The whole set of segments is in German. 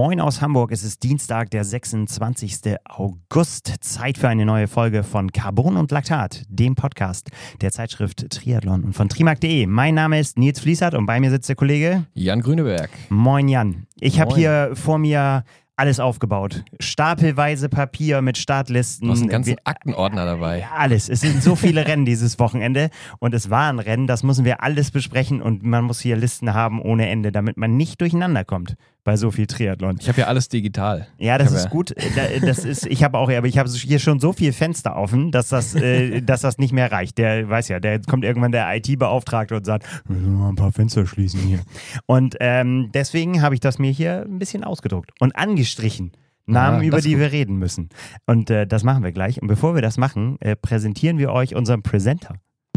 Moin aus Hamburg, es ist Dienstag, der 26. August. Zeit für eine neue Folge von Carbon und Laktat, dem Podcast der Zeitschrift Triathlon und von trimark.de. Mein Name ist Nils Fließert und bei mir sitzt der Kollege Jan Grüneberg. Moin Jan. Ich habe hier vor mir alles aufgebaut. Stapelweise Papier mit Startlisten. Du hast einen ganzen Aktenordner dabei. Ja, alles. Es sind so viele Rennen dieses Wochenende und es war ein Rennen, das müssen wir alles besprechen und man muss hier Listen haben ohne Ende, damit man nicht durcheinander kommt bei so viel Triathlon. Ich habe ja alles digital. Ja, das ist gut. Ich habe hier schon so viele Fenster offen, dass das nicht mehr reicht. Der weiß ja, der kommt irgendwann der IT-Beauftragte und sagt, mal ein paar Fenster schließen hier. Und deswegen habe ich das mir hier ein bisschen ausgedruckt und angestrichen. Namen, über die wir reden müssen. Und das machen wir gleich. Und bevor wir das machen, präsentieren wir euch unseren Presenter.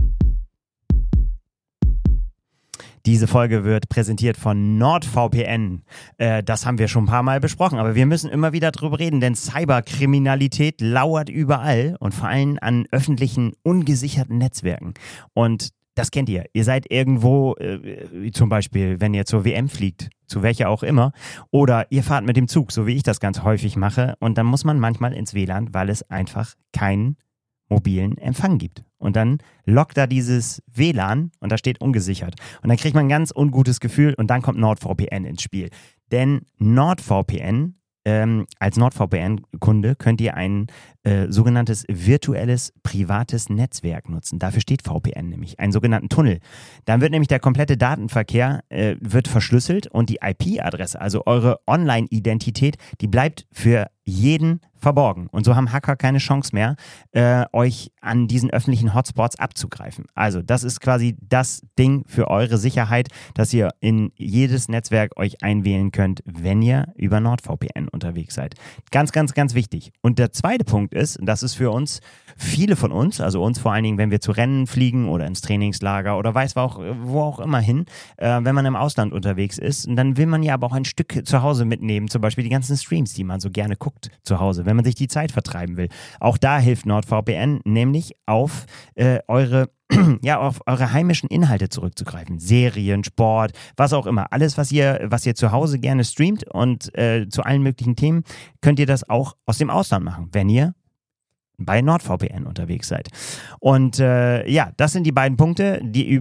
Diese Folge wird präsentiert von NordVPN. Das haben wir schon ein paar Mal besprochen, aber wir müssen immer wieder drüber reden, denn Cyberkriminalität lauert überall und vor allem an öffentlichen, ungesicherten Netzwerken. Und das kennt ihr. Ihr seid irgendwo, zum Beispiel, wenn ihr zur WM fliegt, zu welcher auch immer, oder ihr fahrt mit dem Zug, so wie ich das ganz häufig mache, und dann muss man manchmal ins WLAN, weil es einfach keinen mobilen Empfang gibt. Und dann lockt da dieses WLAN und da steht ungesichert. Und dann kriegt man ein ganz ungutes Gefühl und dann kommt NordVPN ins Spiel. Denn NordVPN, als NordVPN-Kunde könnt ihr ein sogenanntes virtuelles privates Netzwerk nutzen. Dafür steht VPN nämlich, einen sogenannten Tunnel. Dann wird nämlich der komplette Datenverkehr wird verschlüsselt und die IP-Adresse, also eure Online-Identität, die bleibt für jeden verborgen. Und so haben Hacker keine Chance mehr, euch an diesen öffentlichen Hotspots abzugreifen. Also das ist quasi das Ding für eure Sicherheit, dass ihr in jedes Netzwerk euch einwählen könnt, wenn ihr über NordVPN unterwegs seid. Ganz, ganz, ganz wichtig. Und der zweite Punkt ist, das ist für uns, viele von uns, also uns vor allen Dingen, wenn wir zu Rennen fliegen oder ins Trainingslager oder wo auch immer hin, wenn man im Ausland unterwegs ist, dann will man ja aber auch ein Stück zu Hause mitnehmen, zum Beispiel die ganzen Streams, die man so gerne guckt zu Hause, wenn man sich die Zeit vertreiben will. Auch da hilft NordVPN, nämlich auf eure heimischen Inhalte zurückzugreifen. Serien, Sport, was auch immer. Alles, was ihr zu Hause gerne streamt und zu allen möglichen Themen, könnt ihr das auch aus dem Ausland machen, wenn ihr bei NordVPN unterwegs seid. Und das sind die beiden Punkte,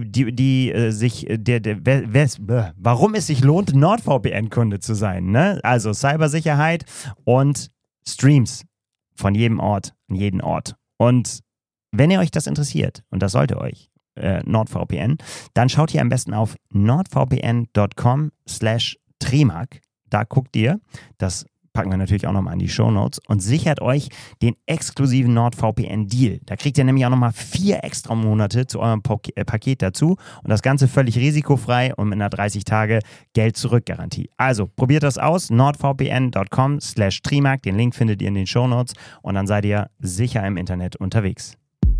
warum es sich lohnt, NordVPN-Kunde zu sein. Ne? Also Cybersicherheit und Streams von jedem Ort, an jeden Ort. Und wenn ihr euch das interessiert, und das sollte euch, NordVPN, dann schaut ihr am besten auf nordvpn.com/trimark. Da guckt ihr, das packen wir natürlich auch nochmal in die Shownotes und sichert euch den exklusiven NordVPN-Deal. Da kriegt ihr nämlich auch nochmal 4 extra Monate zu eurem Paket dazu und das Ganze völlig risikofrei und mit einer 30-Tage-Geld-Zurück-Garantie. Also probiert das aus, nordvpn.com/trimark. Den Link findet ihr in den Shownotes und dann seid ihr sicher im Internet unterwegs.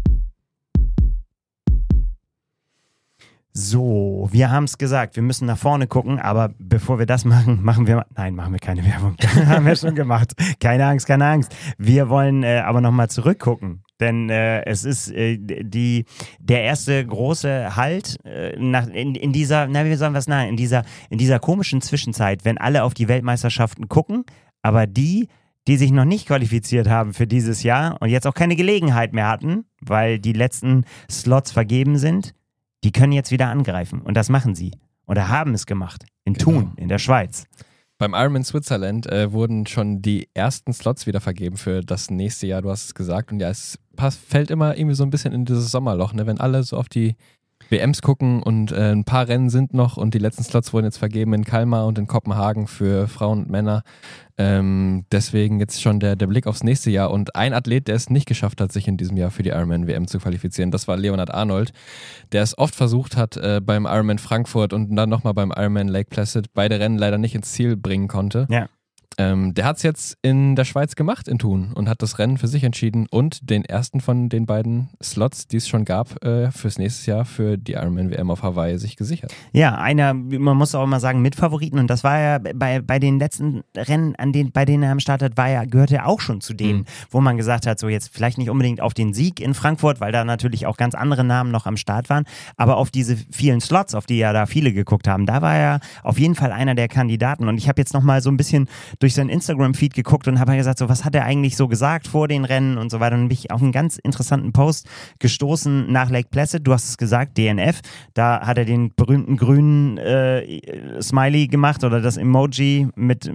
So, wir haben es gesagt, wir müssen nach vorne gucken, aber bevor wir das machen, machen wir keine Werbung. Haben wir schon gemacht. Keine Angst. Wir wollen aber nochmal zurückgucken, denn es ist der erste große Halt in dieser komischen Zwischenzeit, wenn alle auf die Weltmeisterschaften gucken, aber die sich noch nicht qualifiziert haben für dieses Jahr und jetzt auch keine Gelegenheit mehr hatten, weil die letzten Slots vergeben sind, die können jetzt wieder angreifen. Und das machen sie. Oder haben es gemacht. In Thun, in der Schweiz. Beim Ironman Switzerland wurden schon die ersten Slots wieder vergeben für das nächste Jahr, du hast es gesagt. Und ja, es fällt immer irgendwie so ein bisschen in dieses Sommerloch, ne? Wenn alle so auf die WMs gucken und ein paar Rennen sind noch und die letzten Slots wurden jetzt vergeben in Kalmar und in Kopenhagen für Frauen und Männer. Deswegen jetzt schon der Blick aufs nächste Jahr und ein Athlet, der es nicht geschafft hat, sich in diesem Jahr für die Ironman-WM zu qualifizieren, das war Leonhard Arnold, der es oft versucht hat beim Ironman Frankfurt und dann nochmal beim Ironman Lake Placid, beide Rennen leider nicht ins Ziel bringen konnte. Ja. Der hat es jetzt in der Schweiz gemacht, in Thun, und hat das Rennen für sich entschieden und den ersten von den beiden Slots, die es schon gab, fürs nächste Jahr für die Ironman-WM auf Hawaii sich gesichert. Ja, man muss auch immer sagen, Mitfavoriten, und das war ja bei den letzten Rennen, bei denen er am Start hat, gehörte er auch schon zu denen, wo man gesagt hat, so jetzt vielleicht nicht unbedingt auf den Sieg in Frankfurt, weil da natürlich auch ganz andere Namen noch am Start waren, aber auf diese vielen Slots, auf die ja da viele geguckt haben, da war er auf jeden Fall einer der Kandidaten, und ich habe jetzt nochmal so ein bisschen durch seinen Instagram-Feed geguckt und habe gesagt, so was hat er eigentlich so gesagt vor den Rennen und so weiter. Und dann bin ich auf einen ganz interessanten Post gestoßen nach Lake Placid. Du hast es gesagt, DNF. Da hat er den berühmten grünen Smiley gemacht oder das Emoji mit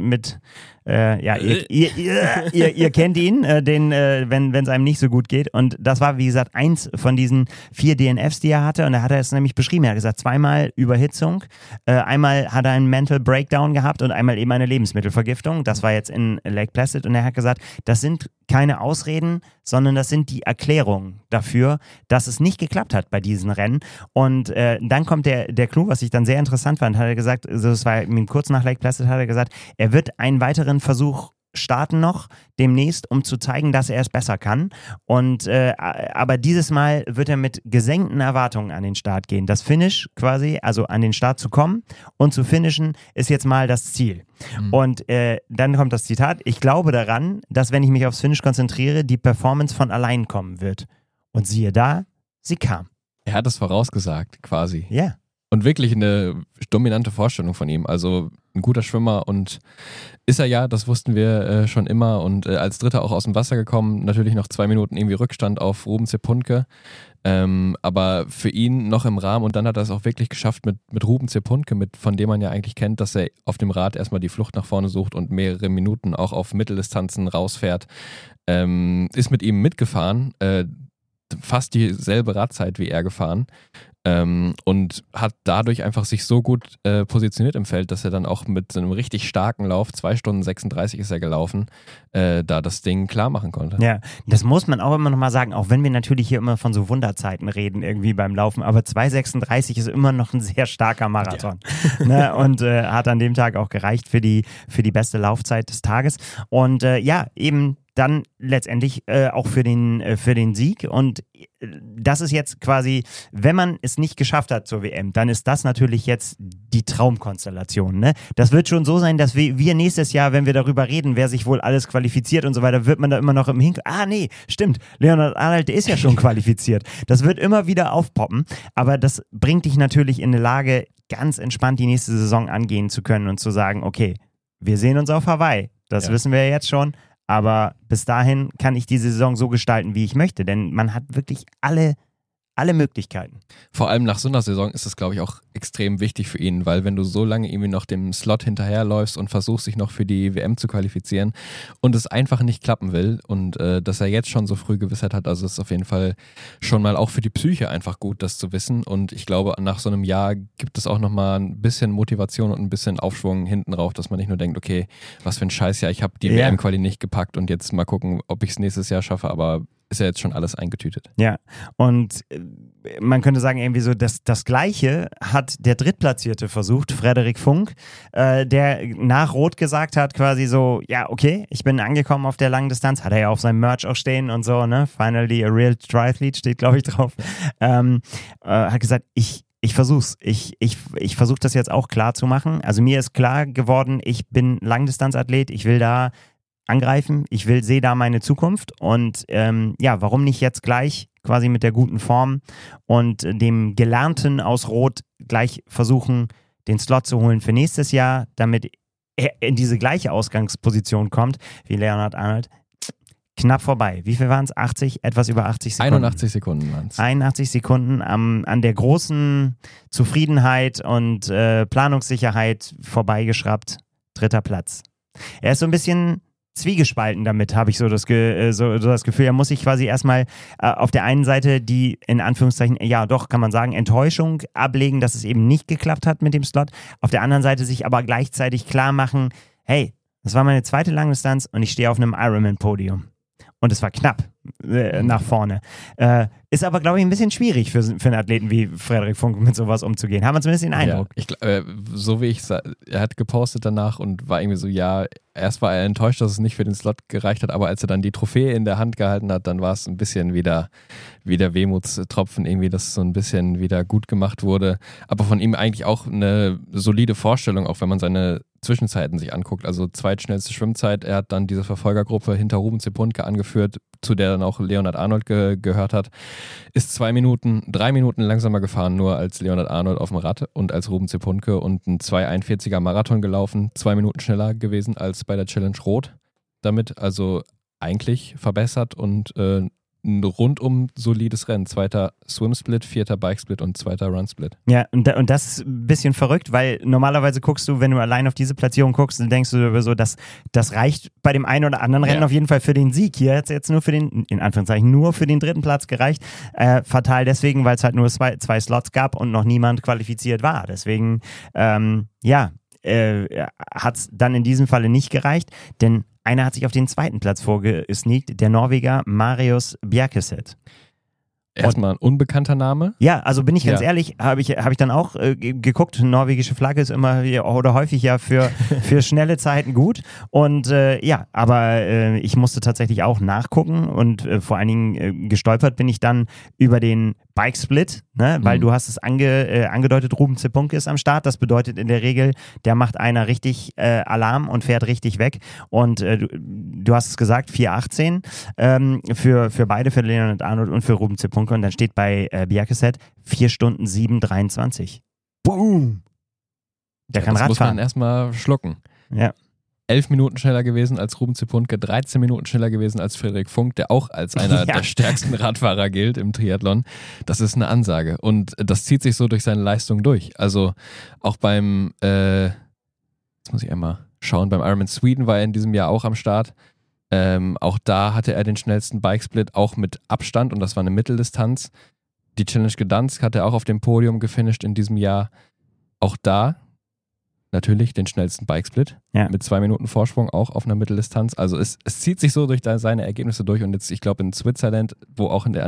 ihr kennt ihn, wenn es einem nicht so gut geht. Und das war, wie gesagt, eins von diesen 4 DNFs, die er hatte. Und da hat er es nämlich beschrieben. Er hat gesagt, 2-mal Überhitzung, einmal hat er einen Mental Breakdown gehabt und einmal eben eine Lebensmittelvergiftung. Das war jetzt in Lake Placid. Und er hat gesagt, das sind keine Ausreden, sondern das sind die Erklärungen dafür, dass es nicht geklappt hat bei diesen Rennen. Und dann kommt der Clou, was ich dann sehr interessant fand, hat er gesagt, also das war kurz nach Lake Placid, hat er gesagt, er wird einen weiteren Versuch starten noch demnächst, um zu zeigen, dass er es besser kann. Und aber dieses Mal wird er mit gesenkten Erwartungen an den Start gehen. Das Finish quasi, also an den Start zu kommen und zu finishen, ist jetzt mal das Ziel. Und dann kommt das Zitat: Ich glaube daran, dass wenn ich mich aufs Finish konzentriere, die Performance von allein kommen wird. Und siehe da, sie kam. Er hat es vorausgesagt, quasi. Ja. Yeah. Und wirklich eine dominante Vorstellung von ihm. Also ein guter Schwimmer und ist er ja, das wussten wir schon immer. Und als Dritter auch aus dem Wasser gekommen, natürlich noch 2 Minuten irgendwie Rückstand auf Ruben Cepunke. Aber für ihn noch im Rahmen, und dann hat er es auch wirklich geschafft mit Ruben Cepunke, von dem man ja eigentlich kennt, dass er auf dem Rad erstmal die Flucht nach vorne sucht und mehrere Minuten auch auf Mitteldistanzen rausfährt. Ist mit ihm mitgefahren, fast dieselbe Radzeit wie er gefahren. Und hat dadurch einfach sich so gut positioniert im Feld, dass er dann auch mit so einem richtig starken Lauf, 2 Stunden 36 ist er gelaufen, da das Ding klar machen konnte. Ja, das muss man auch immer noch mal sagen, auch wenn wir natürlich hier immer von so Wunderzeiten reden irgendwie beim Laufen, aber 2,36 ist immer noch ein sehr starker Marathon. Ja. Ne? Und hat an dem Tag auch gereicht für die beste Laufzeit des Tages. Und eben dann letztendlich auch für den Sieg. Und das ist jetzt quasi, wenn man es nicht geschafft hat zur WM, dann ist das natürlich jetzt die Traumkonstellation. Ne? Das wird schon so sein, dass wir nächstes Jahr, wenn wir darüber reden, wer sich wohl alles qualifiziert und so weiter, wird man da immer noch im nee, stimmt, Leonard Arnold, der ist ja schon qualifiziert. Das wird immer wieder aufpoppen, aber das bringt dich natürlich in eine Lage, ganz entspannt die nächste Saison angehen zu können und zu sagen, okay, wir sehen uns auf Hawaii. Das wissen wir ja jetzt schon. Aber bis dahin kann ich diese Saison so gestalten, wie ich möchte. Denn man hat wirklich alle Möglichkeiten. Vor allem nach so einer Saison ist es, glaube ich, auch extrem wichtig für ihn, weil wenn du so lange irgendwie noch dem Slot hinterherläufst und versuchst, sich noch für die WM zu qualifizieren und es einfach nicht klappen will und dass er jetzt schon so früh Gewissheit hat, also ist auf jeden Fall schon mal auch für die Psyche einfach gut, das zu wissen. Und ich glaube, nach so einem Jahr gibt es auch nochmal ein bisschen Motivation und ein bisschen Aufschwung hinten rauf, dass man nicht nur denkt, okay, was für ein Scheißjahr, ich habe die WM-Quali nicht gepackt und jetzt mal gucken, ob ich es nächstes Jahr schaffe, aber ist ja jetzt schon alles eingetütet. Ja, und man könnte sagen, irgendwie so, das Gleiche hat der Drittplatzierte versucht, Frederik Funk, der nach Rot gesagt hat, quasi so, ja, okay, ich bin angekommen auf der langen Distanz, hat er ja auf seinem Merch auch stehen und so, ne, finally a real triathlete steht, glaube ich, drauf, hat gesagt, ich versuch's. Ich versuche das jetzt auch klar zu machen. Also mir ist klar geworden, ich bin Langdistanzathlet, ich will da angreifen, sehe da meine Zukunft und warum nicht jetzt gleich quasi mit der guten Form und dem Gelernten aus Rot gleich versuchen, den Slot zu holen für nächstes Jahr, damit er in diese gleiche Ausgangsposition kommt wie Leonard Arnold. Knapp vorbei. Wie viel waren es? 80? Etwas über 80 Sekunden. 81 Sekunden waren es. 81 Sekunden an der großen Zufriedenheit und Planungssicherheit vorbeigeschraubt. 3. Platz. Er ist so ein bisschen zwiegespalten damit, habe ich so das Gefühl. Er muss sich quasi erstmal auf der einen Seite die, in Anführungszeichen, ja doch, kann man sagen, Enttäuschung ablegen, dass es eben nicht geklappt hat mit dem Slot. Auf der anderen Seite sich aber gleichzeitig klar machen, hey, das war meine 2. Langdistanz und ich stehe auf einem Ironman-Podium. Und es war knapp nach vorne. Ist aber, glaube ich, ein bisschen schwierig für einen Athleten wie Frederik Funk mit sowas umzugehen. Haben wir zumindest den Eindruck. Ja, so wie ich sah, er hat gepostet danach und war irgendwie so, ja, erst war er enttäuscht, dass es nicht für den Slot gereicht hat, aber als er dann die Trophäe in der Hand gehalten hat, dann war es ein bisschen wieder Wehmutstropfen irgendwie, dass so ein bisschen wieder gut gemacht wurde. Aber von ihm eigentlich auch eine solide Vorstellung, auch wenn man seine Zwischenzeiten sich anguckt. Also zweitschnellste Schwimmzeit, er hat dann diese Verfolgergruppe hinter Ruben Cepunke angeführt, zu der dann auch Leonard Arnold gehört hat, ist 3 Minuten langsamer gefahren, nur als Leonard Arnold auf dem Rad und als Ruben Cepunke und ein 2,41er Marathon gelaufen, 2 Minuten schneller gewesen als bei der Challenge Rot damit, also eigentlich verbessert und ein rundum solides Rennen. 2. Swim-Split, 4. Bike-Split und 2. Run-Split. Ja, und das ist ein bisschen verrückt, weil normalerweise guckst du, wenn du allein auf diese Platzierung guckst, dann denkst du so, das reicht bei dem einen oder anderen Rennen auf jeden Fall für den Sieg. Hier hat es jetzt nur für den, in Anführungszeichen, nur für den 3. Platz gereicht. Fatal deswegen, weil es halt nur zwei Slots gab und noch niemand qualifiziert war. Deswegen, hat es dann in diesem Falle nicht gereicht, denn einer hat sich auf den 2. Platz vorgesneakt, der Norweger Marius Bjerkeset. Erstmal ein unbekannter Name. Ja, also bin ich ganz ehrlich, habe ich dann auch geguckt, norwegische Flagge ist immer oder häufig ja für schnelle Zeiten gut und aber ich musste tatsächlich auch nachgucken und vor allen Dingen gestolpert bin ich dann über den Bike-Split, ne? Weil du hast es angedeutet, Ruben Zepunke ist am Start, das bedeutet in der Regel, der macht einer richtig Alarm und fährt richtig weg und du hast es gesagt, 4:18 für beide, für Leonard Arnold und für Ruben Zepunke und dann steht bei Bjerkeset 4 Stunden 7:23. Boom! Der kann das Radfahren. Muss man erstmal schlucken. Ja. 11 Minuten schneller gewesen als Ruben Zepunke, 13 Minuten schneller gewesen als Frederik Funk, der auch als einer der stärksten Radfahrer gilt im Triathlon. Das ist eine Ansage und das zieht sich so durch seine Leistung durch. Also auch beim, jetzt muss ich einmal schauen, beim Ironman Sweden war er in diesem Jahr auch am Start. Auch da hatte er den schnellsten Bikesplit, auch mit Abstand und das war eine Mitteldistanz. Die Challenge Gdansk hat er auch auf dem Podium gefinisht in diesem Jahr. Auch da natürlich den schnellsten Bikesplit mit 2 Minuten Vorsprung auch auf einer Mitteldistanz. Also es zieht sich so durch seine Ergebnisse durch und jetzt, ich glaube in Switzerland, wo auch in der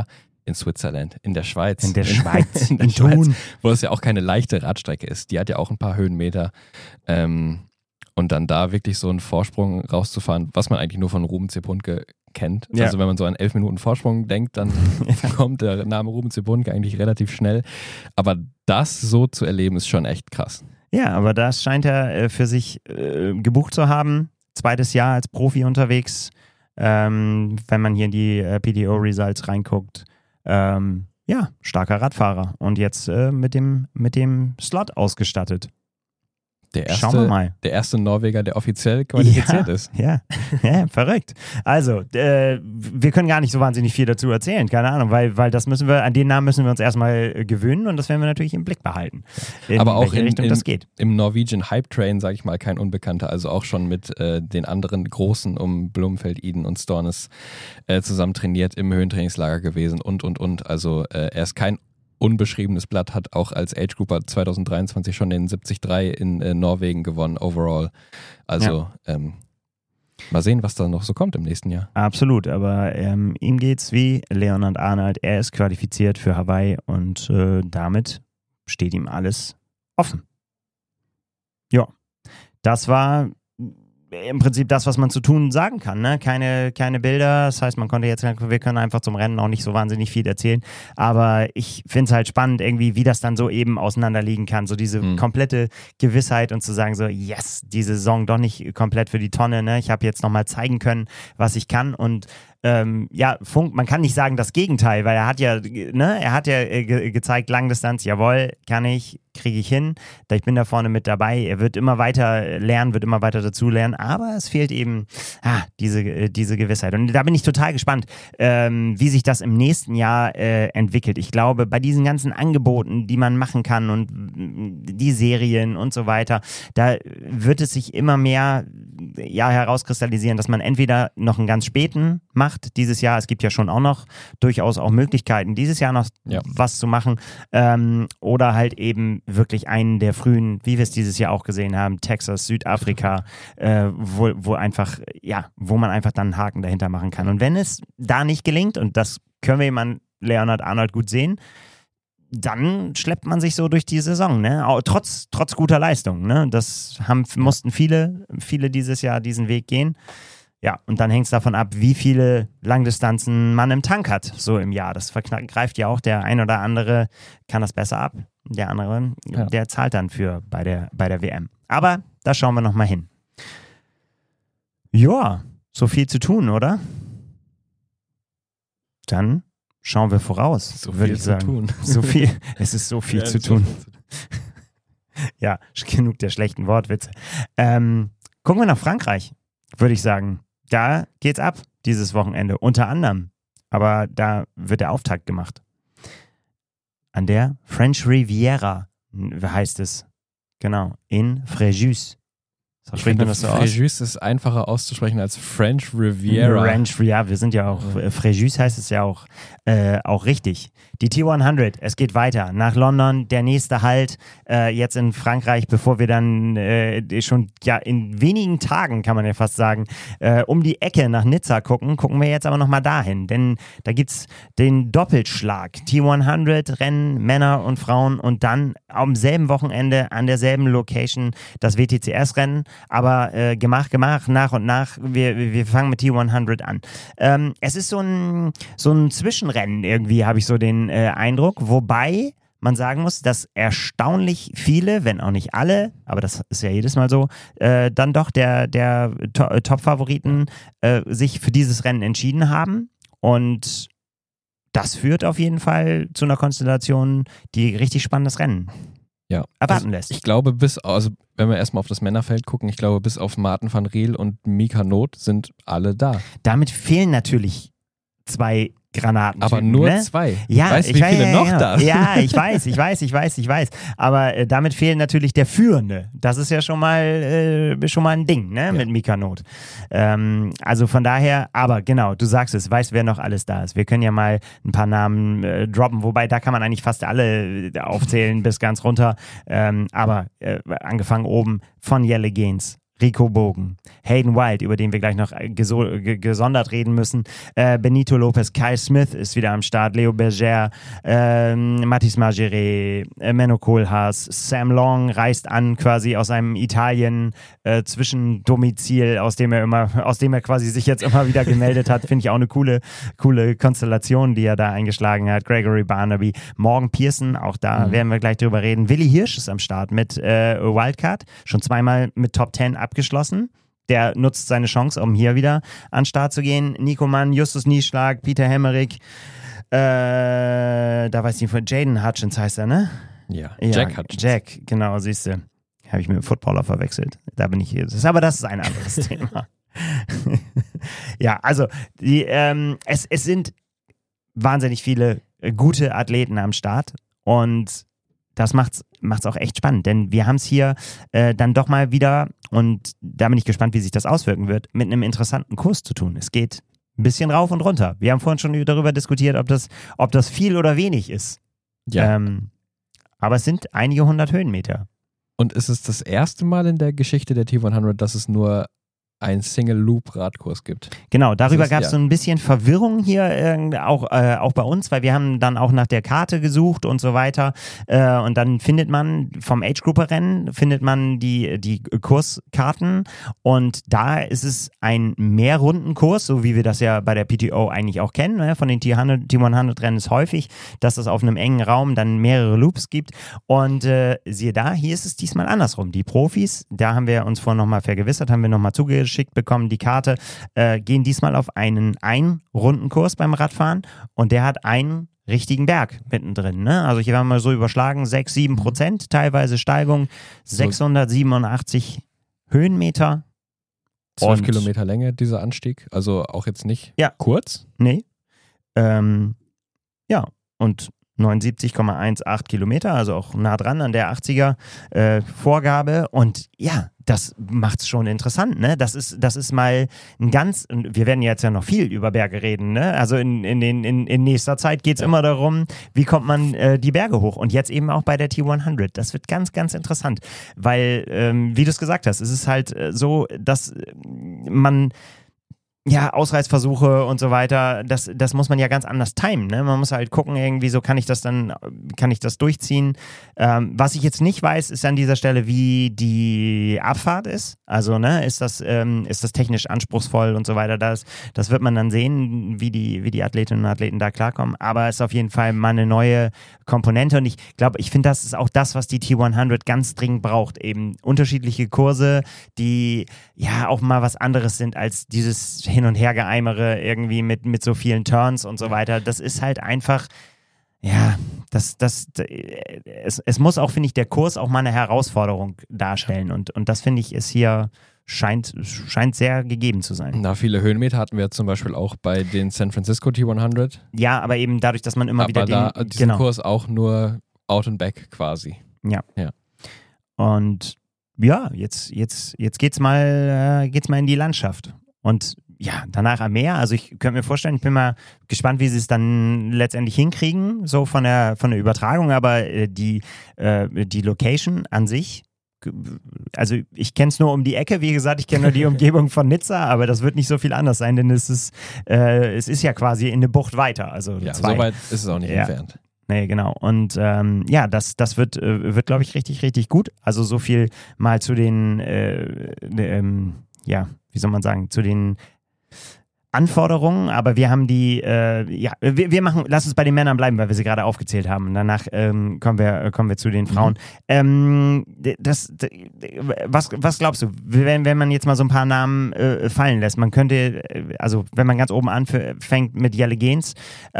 Schweiz. In der Schweiz, wo es ja auch keine leichte Radstrecke ist. Die hat ja auch ein paar Höhenmeter. Und dann da wirklich so einen Vorsprung rauszufahren, was man eigentlich nur von Ruben Zepunke kennt. Ja. Also wenn man so an 11 Minuten Vorsprung denkt, dann kommt der Name Ruben Zepunke eigentlich relativ schnell. Aber das so zu erleben, ist schon echt krass. Ja, aber das scheint er für sich gebucht zu haben. 2. Jahr als Profi unterwegs. Wenn man hier in die PDO-Results reinguckt. Starker Radfahrer. Und jetzt mit dem Slot ausgestattet. Schauen wir mal. Der erste Norweger, der offiziell qualifiziert ist. Ja, verrückt. Also, wir können gar nicht so wahnsinnig viel dazu erzählen, keine Ahnung, weil das an den Namen müssen wir uns erstmal gewöhnen und das werden wir natürlich im Blick behalten. Aber auch das geht. Im Norwegian Hype Train, sage ich mal, kein Unbekannter, also auch schon mit den anderen Großen um Blumfeld, Iden und Stornes zusammen trainiert, im Höhentrainingslager gewesen und. Also er ist kein unbeschriebenes Blatt, hat auch als Age Grouper 2023 schon den 73 in Norwegen gewonnen, overall. Also mal sehen, was da noch so kommt im nächsten Jahr. Absolut, aber ihm geht's wie Leonard Arnold. Er ist qualifiziert für Hawaii und damit steht ihm alles offen. Ja, das war im Prinzip das, was man zu tun sagen kann, ne? Keine Bilder, das heißt, wir können einfach zum Rennen auch nicht so wahnsinnig viel erzählen, aber ich finde es halt spannend irgendwie, wie das dann so eben auseinanderliegen kann, so diese komplette Gewissheit und zu sagen so, yes, diese Saison doch nicht komplett für die Tonne, ne? Ich habe jetzt nochmal zeigen können, was ich kann und Funk, man kann nicht sagen das Gegenteil, weil er hat ja gezeigt, Langdistanz, jawohl, kann ich, kriege ich hin, ich bin da vorne mit dabei, er wird immer weiter lernen, wird immer weiter dazulernen, aber es fehlt eben diese Gewissheit und da bin ich total gespannt, wie sich das im nächsten Jahr entwickelt. Ich glaube, bei diesen ganzen Angeboten, die man machen kann und die Serien und so weiter, da wird es sich immer mehr herauskristallisieren, dass man entweder noch einen ganz späten macht, dieses Jahr, es gibt ja schon auch noch durchaus auch Möglichkeiten, dieses Jahr noch was zu machen, oder halt eben wirklich einen der frühen, wie wir es dieses Jahr auch gesehen haben, Texas, Südafrika, wo man einfach dann einen Haken dahinter machen kann. Und wenn es da nicht gelingt, und das können wir jemand Leonard Arnold gut sehen, dann schleppt man sich so durch die Saison, ne? Trotz guter Leistung, ne? Mussten viele dieses Jahr diesen Weg gehen. Ja, und dann hängt es davon ab, wie viele Langdistanzen man im Tank hat, so im Jahr. Das greift ja auch, der ein oder andere kann das besser ab. Der andere, der zahlt dann für bei der WM. Aber da schauen wir nochmal hin. Ja, so viel zu tun, oder? Dann schauen wir voraus, würde ich sagen. Es ist so viel zu tun. Ja, genug der schlechten Wortwitze. Gucken wir nach Frankreich, würde ich sagen. Da geht's ab dieses Wochenende, unter anderem. Aber da wird der Auftakt gemacht. An der French Riviera heißt es. Genau, in Fréjus. So spricht man das so aus? Fréjus ist einfacher auszusprechen als French Riviera. Ja, wir sind ja auch, Fréjus heißt es ja auch richtig. Die T100, es geht weiter nach London, der nächste Halt jetzt in Frankreich, bevor wir dann schon ja in wenigen Tagen, kann man ja fast sagen, um die Ecke nach Nizza gucken wir jetzt aber nochmal dahin, denn da gibt's den Doppelschlag, T100 Rennen, Männer und Frauen und dann am selben Wochenende an derselben Location das WTCS-Rennen, aber gemacht, nach und nach, wir fangen mit T100 an. Es ist so ein Zwischenrennen irgendwie, habe ich so den Eindruck, wobei man sagen muss, dass erstaunlich viele, wenn auch nicht alle, aber das ist ja jedes Mal so, dann doch der Top-Favoriten sich für dieses Rennen entschieden haben und das führt auf jeden Fall zu einer Konstellation, die richtig spannendes Rennen erwarten lässt. Ich glaube, wenn wir erstmal auf das Männerfeld gucken, ich glaube, bis auf Maarten van Riel und Mika Not sind alle da. Damit fehlen natürlich 2 Granaten. Aber nur 2. Ja, weißt du, wie viele noch da sind? Ja, ich weiß. Aber damit fehlen natürlich der Führende. Das ist ja schon mal ein Ding, ne, mit Mika Not. Also von daher, aber genau, du sagst es, weißt, wer noch alles da ist. Wir können ja mal ein paar Namen droppen, wobei da kann man eigentlich fast alle aufzählen bis ganz runter. Aber angefangen oben von Jelle Geens, Rico Bogen, Hayden Wild, über den wir gleich noch gesondert reden müssen, Benito Lopez, Kyle Smith ist wieder am Start, Leo Berger, Mathis Margeret, Menno Koolhaas, Sam Long reist an quasi aus seinem Italien Zwischendomizil, aus dem er quasi sich jetzt immer wieder gemeldet hat, finde ich auch eine coole Konstellation, die er da eingeschlagen hat, Gregory Barnaby, Morgan Pearson, auch da werden wir gleich drüber reden, Willi Hirsch ist am Start mit Wildcard, schon zweimal mit Top 10 abgeschlossen. Der nutzt seine Chance, um hier wieder an den Start zu gehen. Nico Mann, Justus Nieschlag, Peter Hemmerich, da weiß ich nicht, von Jaden Hutchins heißt er, ne? Ja, Jack Hutchins. Jack, genau, siehst du. Habe ich mit dem Footballer verwechselt. Da bin ich hier. Aber das ist ein anderes Thema. Ja, also es sind wahnsinnig viele gute Athleten am Start und das macht's auch echt spannend, denn wir haben es hier dann doch mal wieder, und da bin ich gespannt, wie sich das auswirken wird, mit einem interessanten Kurs zu tun. Es geht ein bisschen rauf und runter. Wir haben vorhin schon darüber diskutiert, ob das viel oder wenig ist. Ja. Aber es sind einige 100 Höhenmeter. Und ist es das erste Mal in der Geschichte der T100, dass es nur ein Single-Loop-Radkurs gibt. Genau, darüber gab es so ein bisschen Verwirrung hier, auch bei uns, weil wir haben dann auch nach der Karte gesucht und so weiter und dann findet man vom Age-Grouper-Rennen, findet man die Kurskarten und da ist es ein Mehrrundenkurs, so wie wir das ja bei der PTO eigentlich auch kennen, ne? Von den T100-Rennen ist häufig, dass es auf einem engen Raum dann mehrere Loops gibt und siehe da, hier ist es diesmal andersrum. Die Profis, da haben wir uns vorhin nochmal vergewissert, haben wir nochmal zugeschickt bekommen, die Karte, gehen diesmal auf einen Einrundenkurs beim Radfahren und der hat einen richtigen Berg mittendrin. Ne? Also hier haben wir so überschlagen, 6-7%, teilweise Steigung, 687 Höhenmeter. 12 Kilometer Länge, dieser Anstieg, also auch jetzt nicht kurz. Nee. Ja, und 79,18 Kilometer, also auch nah dran an der 80er Vorgabe und ja, das macht's schon interessant, ne? Das ist mal ein ganz, wir werden jetzt ja noch viel über Berge reden, ne? Also in nächster Zeit geht's immer darum, wie kommt man die Berge hoch und jetzt eben auch bei der T100. Das wird ganz, ganz interessant, weil, wie du es gesagt hast, es ist halt so, dass man Ausreißversuche und so weiter, das muss man ja ganz anders timen, ne? Man muss halt gucken, irgendwie so kann ich das durchziehen. Was ich jetzt nicht weiß, ist an dieser Stelle, wie die Abfahrt ist. Also, ne, ist das technisch anspruchsvoll und so weiter. Das wird man dann sehen, wie die Athletinnen und Athleten da klarkommen. Aber es ist auf jeden Fall mal eine neue Komponente und ich glaube, ich finde, das ist auch das, was die T100 ganz dringend braucht. Eben unterschiedliche Kurse, die ja auch mal was anderes sind als dieses Hin- und Hergeeimere irgendwie mit so vielen Turns und so weiter. Das ist halt einfach, es muss auch, finde ich, der Kurs auch mal eine Herausforderung darstellen und das, finde ich, ist hier scheint sehr gegeben zu sein. Na, viele Höhenmeter hatten wir zum Beispiel auch bei den San Francisco T100. Ja, aber eben dadurch, dass man immer wieder diesen Kurs auch nur out and back quasi. Ja. Und ja, jetzt geht's mal in die Landschaft. Und ja, danach am Meer. Also ich könnte mir vorstellen, ich bin mal gespannt, wie sie es dann letztendlich hinkriegen, so von der Übertragung, aber die Location an sich, also ich kenne es nur um die Ecke, wie gesagt, ich kenne nur die Umgebung von Nizza, aber das wird nicht so viel anders sein, denn es ist ja quasi in eine Bucht weiter. Also ja, so weit ist es auch nicht entfernt. Nee, genau. Und das wird glaube ich, richtig, richtig gut. Also so viel mal zu den, wie soll man sagen, zu den Anforderungen, aber wir haben die, lass uns bei den Männern bleiben, weil wir sie gerade aufgezählt haben. Und danach kommen wir zu den Frauen. Was glaubst du, wenn man jetzt mal so ein paar Namen fallen lässt? Man könnte, also wenn man ganz oben anfängt mit Jelle Geens,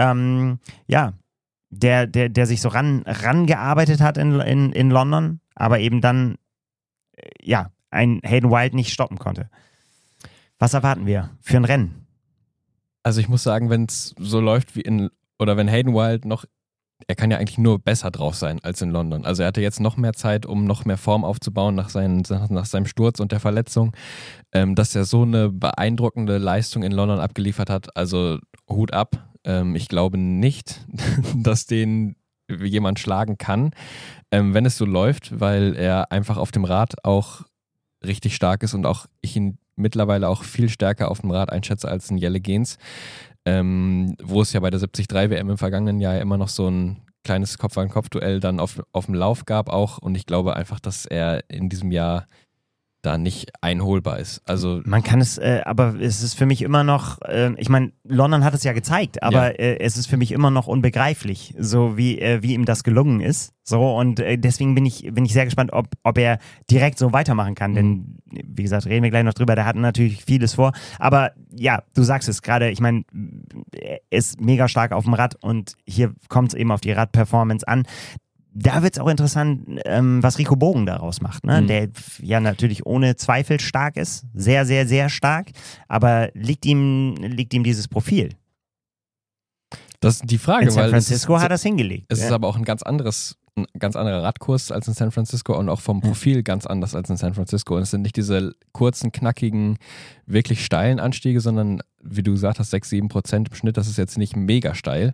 der sich so rangearbeitet hat in London, aber eben dann, ein Hayden Wild nicht stoppen konnte. Was erwarten wir für ein Rennen? Also ich muss sagen, wenn es so läuft wenn Hayden Wild er kann ja eigentlich nur besser drauf sein als in London. Also er hatte jetzt noch mehr Zeit, um noch mehr Form aufzubauen nach seinem Sturz und der Verletzung. Dass er so eine beeindruckende Leistung in London abgeliefert hat, also Hut ab. Ich glaube nicht, dass den jemand schlagen kann, wenn es so läuft, weil er einfach auf dem Rad auch richtig stark ist und auch ich ihn mittlerweile auch viel stärker auf dem Rad einschätze als ein Jelle Geens, wo es ja bei der 73 WM im vergangenen Jahr immer noch so ein kleines Kopf-an-Kopf-Duell dann auf dem Lauf gab auch und ich glaube einfach, dass er in diesem Jahr da nicht einholbar ist. Also man kann es, aber es ist für mich immer noch, ich meine, London hat es ja gezeigt, aber es ist für mich immer noch unbegreiflich, so wie ihm das gelungen ist. So, und deswegen bin ich sehr gespannt, ob er direkt so weitermachen kann, denn wie gesagt, reden wir gleich noch drüber, der hat natürlich vieles vor, aber ja, du sagst es gerade, ich meine, er ist mega stark auf dem Rad und hier kommt es eben auf die Radperformance an. Da wird es auch interessant, was Rico Bogen daraus macht, ne? Der ja natürlich ohne Zweifel stark ist, sehr, sehr, sehr stark, aber liegt ihm dieses Profil? Das ist die Frage, in San Francisco hat er es hingelegt. Es ist aber auch ein ganz anderer Radkurs als in San Francisco und auch vom Profil ganz anders als in San Francisco. Und es sind nicht diese kurzen, knackigen, wirklich steilen Anstiege, sondern wie du gesagt hast, 6-7% im Schnitt, das ist jetzt nicht mega steil.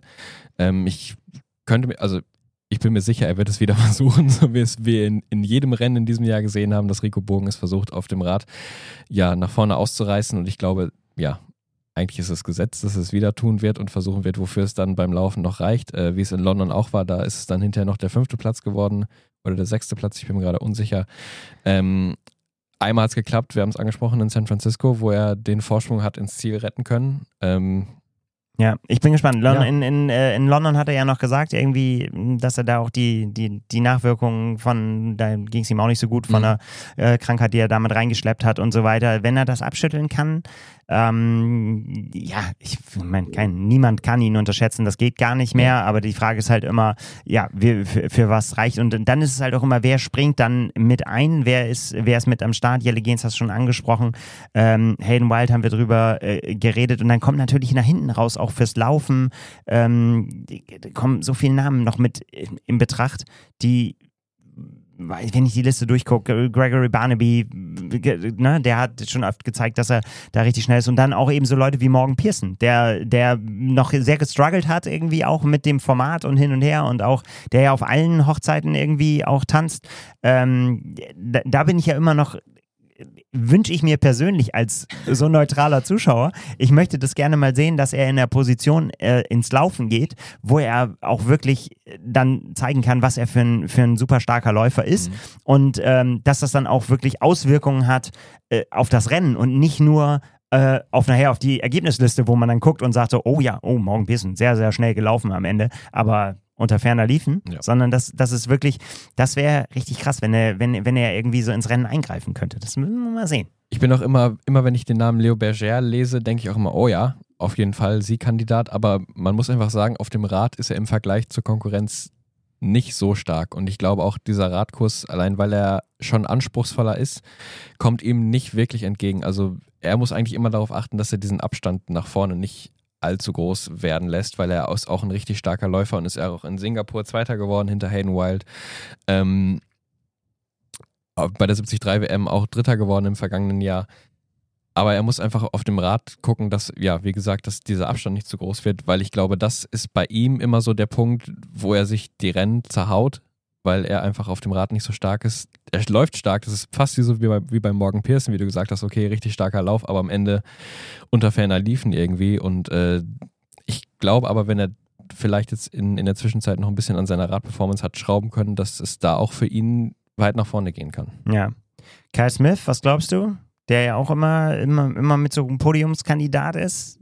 Ich bin mir sicher, er wird es wieder versuchen, so wie es wir in jedem Rennen in diesem Jahr gesehen haben, dass Rico Bogen es versucht, auf dem Rad nach vorne auszureißen. Und ich glaube, eigentlich ist es gesetzt, dass es wieder tun wird und versuchen wird, wofür es dann beim Laufen noch reicht. Wie es in London auch war, da ist es dann hinterher noch der 5. Platz geworden oder der 6. Platz, ich bin mir gerade unsicher. Einmal hat es geklappt, wir haben es angesprochen in San Francisco, wo er den Vorsprung hat ins Ziel retten können. Ja, ich bin gespannt. In London hat er ja noch gesagt, irgendwie, dass er da auch die Nachwirkungen da ging es ihm auch nicht so gut, von einer Krankheit, die er damit reingeschleppt hat und so weiter. Wenn er das abschütteln kann, ich meine, niemand kann ihn unterschätzen, das geht gar nicht mehr, aber die Frage ist halt immer, für was reicht, und dann ist es halt auch immer, wer springt dann mit ein, wer ist mit am Start. Jelle Geens hast du schon angesprochen, Hayden Wild haben wir drüber geredet, und dann kommt natürlich nach hinten raus auch fürs Laufen, kommen so viele Namen noch mit in Betracht, die, wenn ich die Liste durchgucke, Gregory Barnaby, ne, der hat schon oft gezeigt, dass er da richtig schnell ist, und dann auch eben so Leute wie Morgan Pearson, der noch sehr gestruggelt hat irgendwie auch mit dem Format und hin und her, und auch der ja auf allen Hochzeiten irgendwie auch tanzt. Da bin ich ja immer noch, wünsche ich mir persönlich als so neutraler Zuschauer, ich möchte das gerne mal sehen, dass er in der Position ins Laufen geht, wo er auch wirklich dann zeigen kann, was er für ein super starker Läufer ist, und dass das dann auch wirklich Auswirkungen hat auf das Rennen und nicht nur auf die Ergebnisliste, wo man dann guckt und sagt so, Morgan Pearson, sehr, sehr schnell gelaufen am Ende, aber unter ferner liefen, sondern das ist wirklich, das wäre richtig krass, wenn er irgendwie so ins Rennen eingreifen könnte. Das müssen wir mal sehen. Ich bin auch immer wenn ich den Namen Leo Berger lese, denke ich auch immer, auf jeden Fall Siegkandidat, aber man muss einfach sagen, auf dem Rad ist er im Vergleich zur Konkurrenz nicht so stark. Und ich glaube auch, dieser Radkurs, allein weil er schon anspruchsvoller ist, kommt ihm nicht wirklich entgegen. Also er muss eigentlich immer darauf achten, dass er diesen Abstand nach vorne nicht allzu groß werden lässt, weil er ist auch ein richtig starker Läufer und ist auch in Singapur Zweiter geworden hinter Hayden Wild. Bei der 73 WM auch Dritter geworden im vergangenen Jahr. Aber er muss einfach auf dem Rad gucken, dass, ja, wie gesagt, dass dieser Abstand nicht zu groß wird, weil ich glaube, das ist bei ihm immer so der Punkt, wo er sich die Rennen zerhaut, weil er einfach auf dem Rad nicht so stark ist. Er läuft stark, das ist fast so wie bei Morgan Pearson, wie du gesagt hast, okay, richtig starker Lauf, aber am Ende unter ferner Liefen irgendwie. Und ich glaube aber, wenn er vielleicht jetzt in der Zwischenzeit noch ein bisschen an seiner Radperformance hat schrauben können, dass es da auch für ihn weit nach vorne gehen kann. Ja. Kyle Smith, was glaubst du? Der ja auch immer mit so einem Podiumskandidat ist.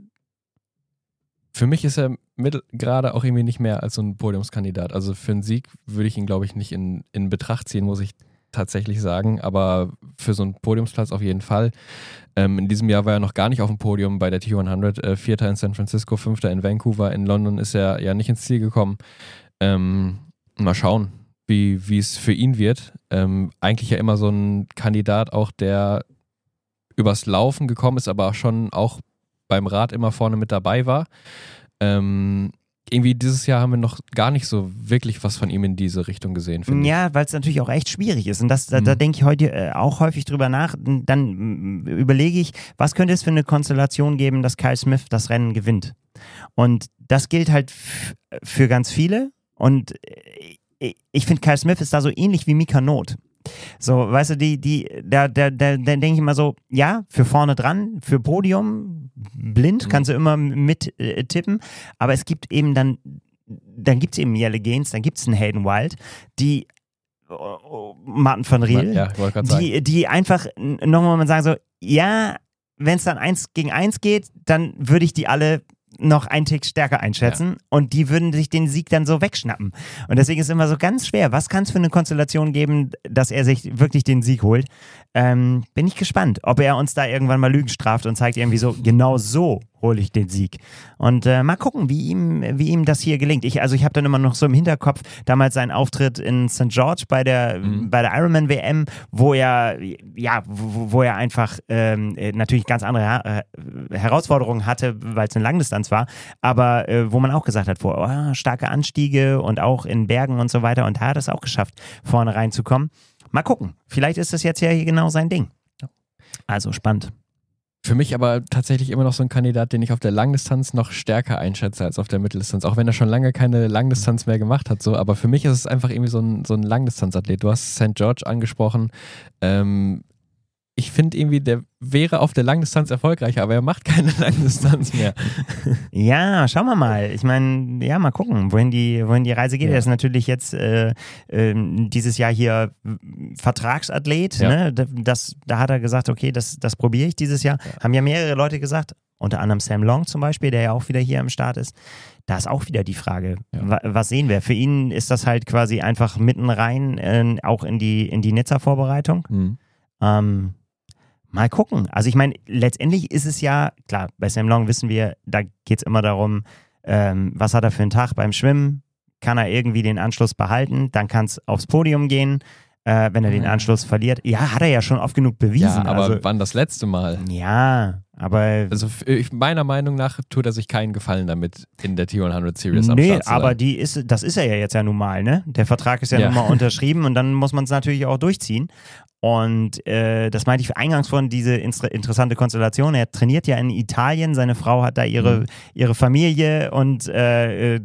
Für mich ist er gerade auch irgendwie nicht mehr als so ein Podiumskandidat. Also für einen Sieg würde ich ihn, glaube ich, nicht in Betracht ziehen, muss ich tatsächlich sagen. Aber für so einen Podiumsplatz auf jeden Fall. In diesem Jahr war er noch gar nicht auf dem Podium bei der T100. Vierter in San Francisco, Fünfter in Vancouver. In London ist er ja nicht ins Ziel gekommen. Mal schauen, wie es für ihn wird. Eigentlich ja immer so ein Kandidat auch, der übers Laufen gekommen ist, aber schon auch beim Rad immer vorne mit dabei war. Irgendwie dieses Jahr haben wir noch gar nicht so wirklich was von ihm in diese Richtung gesehen, finde ich. Ja, weil es natürlich auch echt schwierig ist. Und da denke ich heute auch häufig drüber nach. Dann überlege ich, was könnte es für eine Konstellation geben, dass Kyle Smith das Rennen gewinnt. Und das gilt halt für ganz viele. Und ich finde, Kyle Smith ist da so ähnlich wie Mika Not. So, weißt du, da denke ich immer so, ja, für vorne dran, für Podium, blind, kannst du immer mit tippen, aber es gibt eben dann gibt es eben Jelle Gaines, dann gibt es einen Hayden Wild, die Martin van Riel, ja, ich wollte gerade sagen. die einfach nochmal mal sagen so, ja, wenn es dann 1 gegen 1 geht, dann würde ich die alle noch einen Tick stärker einschätzen und die würden sich den Sieg dann so wegschnappen. Und deswegen ist es immer so ganz schwer. Was kann es für eine Konstellation geben, dass er sich wirklich den Sieg holt? Bin ich gespannt, ob er uns da irgendwann mal Lügen straft und zeigt irgendwie so, genau so hole ich den Sieg. Und mal gucken, wie ihm das hier gelingt. Ich habe dann immer noch so im Hinterkopf damals seinen Auftritt in St. George bei der Ironman WM, wo er einfach natürlich ganz andere Herausforderungen hatte, weil es eine Langdistanz war, aber wo man auch gesagt hat, starke Anstiege und auch in Bergen und so weiter, und da hat es auch geschafft, vorne reinzukommen. Mal gucken, vielleicht ist das jetzt ja hier genau sein Ding. Also spannend. Für mich aber tatsächlich immer noch so ein Kandidat, den ich auf der Langdistanz noch stärker einschätze als auf der Mitteldistanz. Auch wenn er schon lange keine Langdistanz mehr gemacht hat. So. Aber für mich ist es einfach irgendwie so ein Langdistanzathlet. Du hast St. George angesprochen. Ich finde irgendwie, der wäre auf der Langdistanz erfolgreicher, aber er macht keine Langdistanz mehr. Ja, schauen wir mal. Ich meine, ja, mal gucken, wohin die Reise geht. Er ist natürlich jetzt dieses Jahr hier Vertragsathlet. Ja. Ne? Da hat er gesagt, okay, das probiere ich dieses Jahr. Ja. Haben ja mehrere Leute gesagt, unter anderem Sam Long zum Beispiel, der ja auch wieder hier am Start ist. Da ist auch wieder die Frage, was sehen wir? Für ihn ist das halt quasi einfach mitten rein, auch in die Nizza-Vorbereitung. Mal gucken. Also ich meine, letztendlich ist es ja, klar, bei Sam Long wissen wir, da geht es immer darum, was hat er für einen Tag beim Schwimmen? Kann er irgendwie den Anschluss behalten? Dann kann es aufs Podium gehen. Wenn er den Anschluss verliert. Ja, hat er ja schon oft genug bewiesen. Ja, aber wann das letzte Mal? Ja, aber... Also meiner Meinung nach tut er sich keinen Gefallen damit, in der T100 Series am Start zu sein. Aber das ist er ja jetzt ja nun mal, ne? Der Vertrag ist ja nun mal unterschrieben und dann muss man es natürlich auch durchziehen. Und das meinte ich eingangs von, diese interessante Konstellation. Er trainiert ja in Italien, seine Frau hat da ihre Familie und da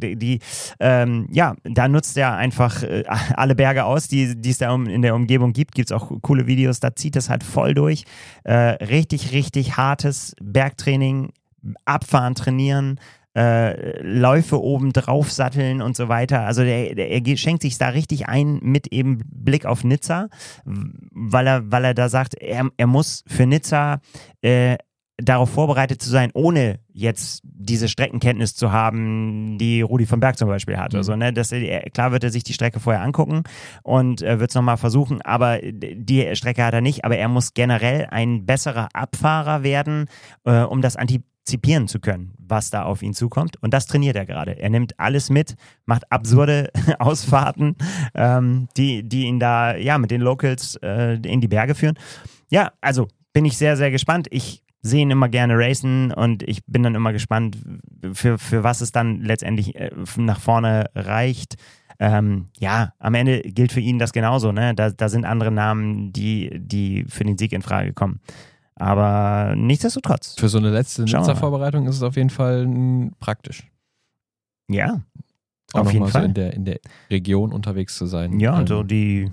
nutzt er einfach alle Berge aus, die es da in der Umgebung gibt. Gibt es auch coole Videos, da zieht es halt voll durch. Richtig, richtig hartes Bergtraining, Abfahren trainieren, Läufe oben drauf satteln und so weiter. Also er schenkt sich da richtig ein mit eben Blick auf Nizza, weil er da sagt, er muss für Nizza darauf vorbereitet zu sein, ohne jetzt diese Streckenkenntnis zu haben, die Rudi von Berg zum Beispiel hat. Also, ne, klar wird er sich die Strecke vorher angucken und wird es nochmal versuchen, aber die Strecke hat er nicht, aber er muss generell ein besserer Abfahrer werden, um das Antizipation antizipieren zu können, was da auf ihn zukommt. Und das trainiert er gerade. Er nimmt alles mit, macht absurde Ausfahrten, die ihn da mit den Locals in die Berge führen. Ja, also bin ich sehr, sehr gespannt. Ich sehe ihn immer gerne racen und ich bin dann immer gespannt, für was es dann letztendlich nach vorne reicht. Am Ende gilt für ihn das genauso, ne? Da sind andere Namen, die für den Sieg in Frage kommen. Aber nichtsdestotrotz. Für so eine letzte Nizza-Vorbereitung ist es auf jeden Fall praktisch. Ja, auch auf jeden Fall. So in der Region unterwegs zu sein. Ja, und so die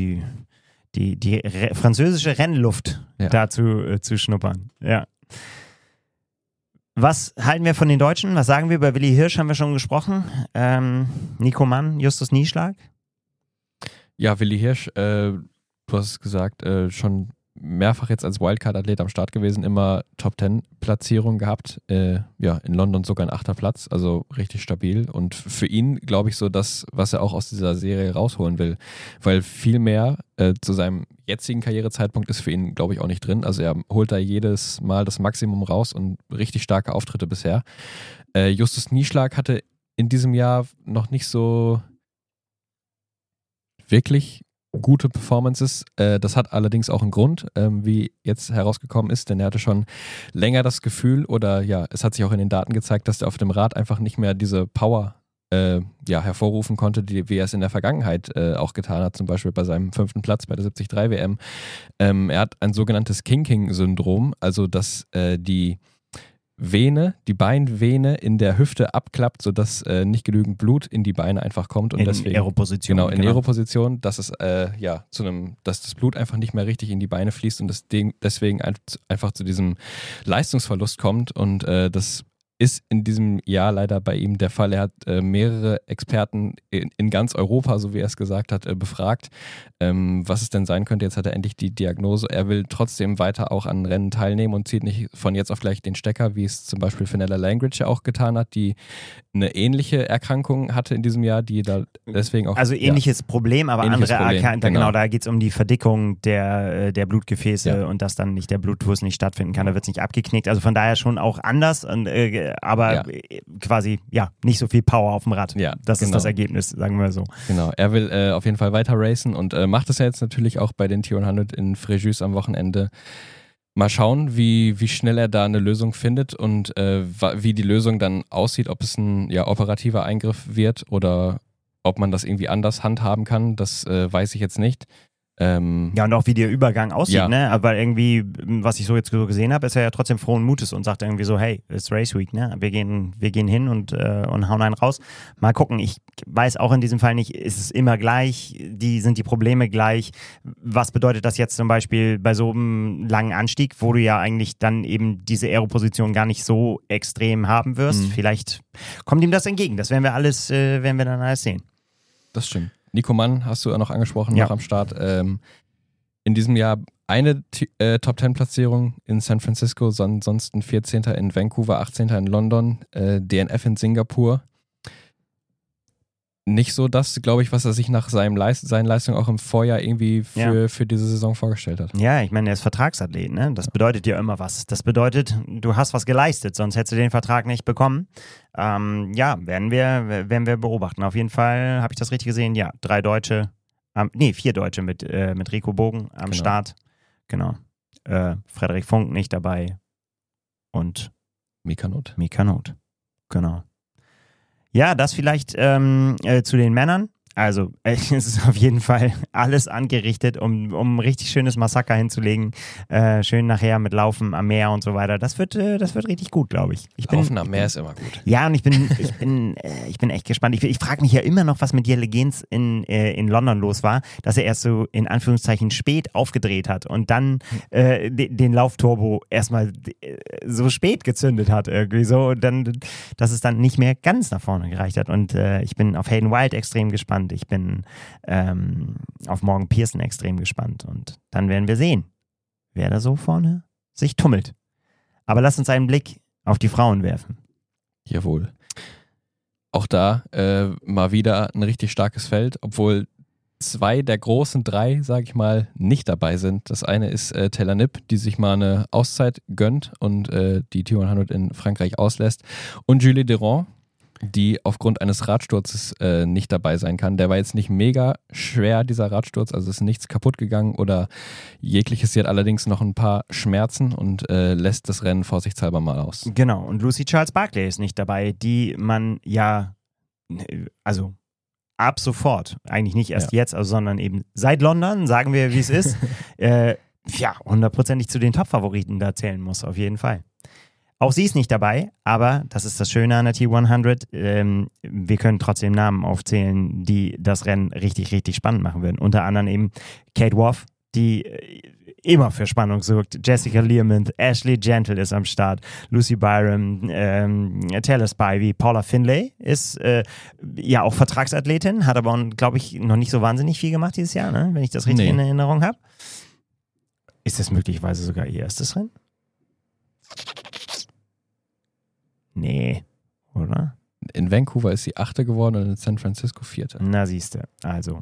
französische Rennluft dazu zu schnuppern. Ja. Was halten wir von den Deutschen? Was sagen wir? Über Willi Hirsch haben wir schon gesprochen. Nico Mann, Justus Nieschlag? Ja, Willi Hirsch, du hast es gesagt, schon mehrfach jetzt als Wildcard-Athlet am Start gewesen, immer Top-10-Platzierung gehabt. In London sogar ein 8. Platz, also richtig stabil. Und für ihn, glaube ich, so das, was er auch aus dieser Serie rausholen will. Weil viel mehr zu seinem jetzigen Karrierezeitpunkt ist für ihn, glaube ich, auch nicht drin. Also er holt da jedes Mal das Maximum raus und richtig starke Auftritte bisher. Justus Nieschlag hatte in diesem Jahr noch nicht so wirklich gute Performances. Das hat allerdings auch einen Grund, wie jetzt herausgekommen ist, denn er hatte schon länger das Gefühl es hat sich auch in den Daten gezeigt, dass er auf dem Rad einfach nicht mehr diese Power hervorrufen konnte, wie er es in der Vergangenheit auch getan hat, zum Beispiel bei seinem 5. Platz bei der 73 WM. Er hat ein sogenanntes Kinking-Syndrom, also dass die Beinvene in der Hüfte abklappt, sodass nicht genügend Blut in die Beine einfach kommt. Und deswegen, Aeroposition. Genau, in Aeroposition, dass es dass das Blut einfach nicht mehr richtig in die Beine fließt und deswegen einfach zu diesem Leistungsverlust kommt. Und das ist in diesem Jahr leider bei ihm der Fall. Er hat mehrere Experten in ganz Europa, so wie er es gesagt hat, befragt, was es denn sein könnte. Jetzt hat er endlich die Diagnose. Er will trotzdem weiter auch an Rennen teilnehmen und zieht nicht von jetzt auf gleich den Stecker, wie es zum Beispiel Fenella Langridge auch getan hat, die eine ähnliche Erkrankung hatte in diesem Jahr, die da deswegen auch... Also ähnliches Problem, aber ähnliches andere Erkrankungen. genau. Da geht es um die Verdickung der Blutgefäße und dass dann nicht der Blutfluss nicht stattfinden kann. Da wird es nicht abgeknickt. Also von daher schon auch anders, aber quasi nicht so viel Power auf dem Rad. Ja, das ist das Ergebnis, sagen wir so. Genau, er will auf jeden Fall weiter racen und macht es ja jetzt natürlich auch bei den T100 in Fréjus am Wochenende. Mal schauen, wie schnell er da eine Lösung findet und wie die Lösung dann aussieht, ob es ein operativer Eingriff wird oder ob man das irgendwie anders handhaben kann, das weiß ich jetzt nicht. Und auch wie der Übergang aussieht, ne? Aber irgendwie, was ich so jetzt so gesehen habe, ist er ja trotzdem frohen Mutes und sagt irgendwie so, hey, it's Race Week, ne? Wir gehen hin und hauen einen raus. Mal gucken, ich weiß auch in diesem Fall nicht, ist es immer gleich, sind die Probleme gleich? Was bedeutet das jetzt zum Beispiel bei so einem langen Anstieg, wo du ja eigentlich dann eben diese Aeroposition gar nicht so extrem haben wirst? Vielleicht kommt ihm das entgegen. Das werden wir dann alles sehen. Das stimmt. Nico Mann hast du noch angesprochen, noch am Start. In diesem Jahr eine Top-10-Platzierung in San Francisco, ansonsten 14. in Vancouver, 18. in London, DNF in Singapur. Nicht so das, glaube ich, was er sich nach seinen Leistungen auch im Vorjahr irgendwie für diese Saison vorgestellt hat. Ja, ich meine, er ist Vertragsathlet, ne? Das bedeutet ja immer was. Das bedeutet, du hast was geleistet, sonst hättest du den Vertrag nicht bekommen. Werden wir beobachten. Auf jeden Fall habe ich das richtig gesehen. Ja, 4 Deutsche mit Rico Bogen am Start. Genau. Frederik Funk nicht dabei. Und Mika Not. Genau. Ja, das vielleicht zu den Männern. Also, es ist auf jeden Fall alles angerichtet, um ein richtig schönes Massaker hinzulegen. Schön nachher mit Laufen am Meer und so weiter. Das wird richtig gut, glaube ich. Laufen am Meer ist immer gut. Ja, und ich bin echt gespannt. Ich frage mich ja immer noch, was mit Jelle Geens in London los war, dass er erst so in Anführungszeichen spät aufgedreht hat und dann den Laufturbo erstmal so spät gezündet hat irgendwie so und dann, dass es dann nicht mehr ganz nach vorne gereicht hat. Und ich bin auf Hayden Wild extrem gespannt. Ich bin auf Morgan Pearson extrem gespannt und dann werden wir sehen, wer da so vorne sich tummelt. Aber lass uns einen Blick auf die Frauen werfen. Jawohl. Auch da mal wieder ein richtig starkes Feld, obwohl 2 der großen 3, sage ich mal, nicht dabei sind. Das eine ist Taylor Knipp, die sich mal eine Auszeit gönnt und die T100 in Frankreich auslässt. Und Julie Durand, die aufgrund eines Radsturzes nicht dabei sein kann. Der war jetzt nicht mega schwer, dieser Radsturz, also ist nichts kaputt gegangen oder jegliches. Sie hat allerdings noch ein paar Schmerzen und lässt das Rennen vorsichtshalber mal aus. Genau, und Lucy Charles-Barclay ist nicht dabei, die man ja, also ab sofort, eigentlich nicht erst jetzt, also, sondern eben seit London, sagen wir, wie es ist, hundertprozentig zu den Top-Favoriten da zählen muss, auf jeden Fall. Auch sie ist nicht dabei, aber das ist das Schöne an der T100. Wir können trotzdem Namen aufzählen, die das Rennen richtig, richtig spannend machen würden. Unter anderem eben Kate Woff, die immer für Spannung sorgt. Jessica Learmonth, Ashley Gentle ist am Start, Lucy Byram, Taylor Spivey, Paula Findlay ist ja auch Vertragsathletin, hat aber, glaube ich, noch nicht so wahnsinnig viel gemacht dieses Jahr, ne? Wenn ich das richtig in Erinnerung habe. Ist das möglicherweise sogar ihr erstes Rennen? Nee, oder? In Vancouver ist sie 8. geworden und in San Francisco 4. Na, siehste. Also,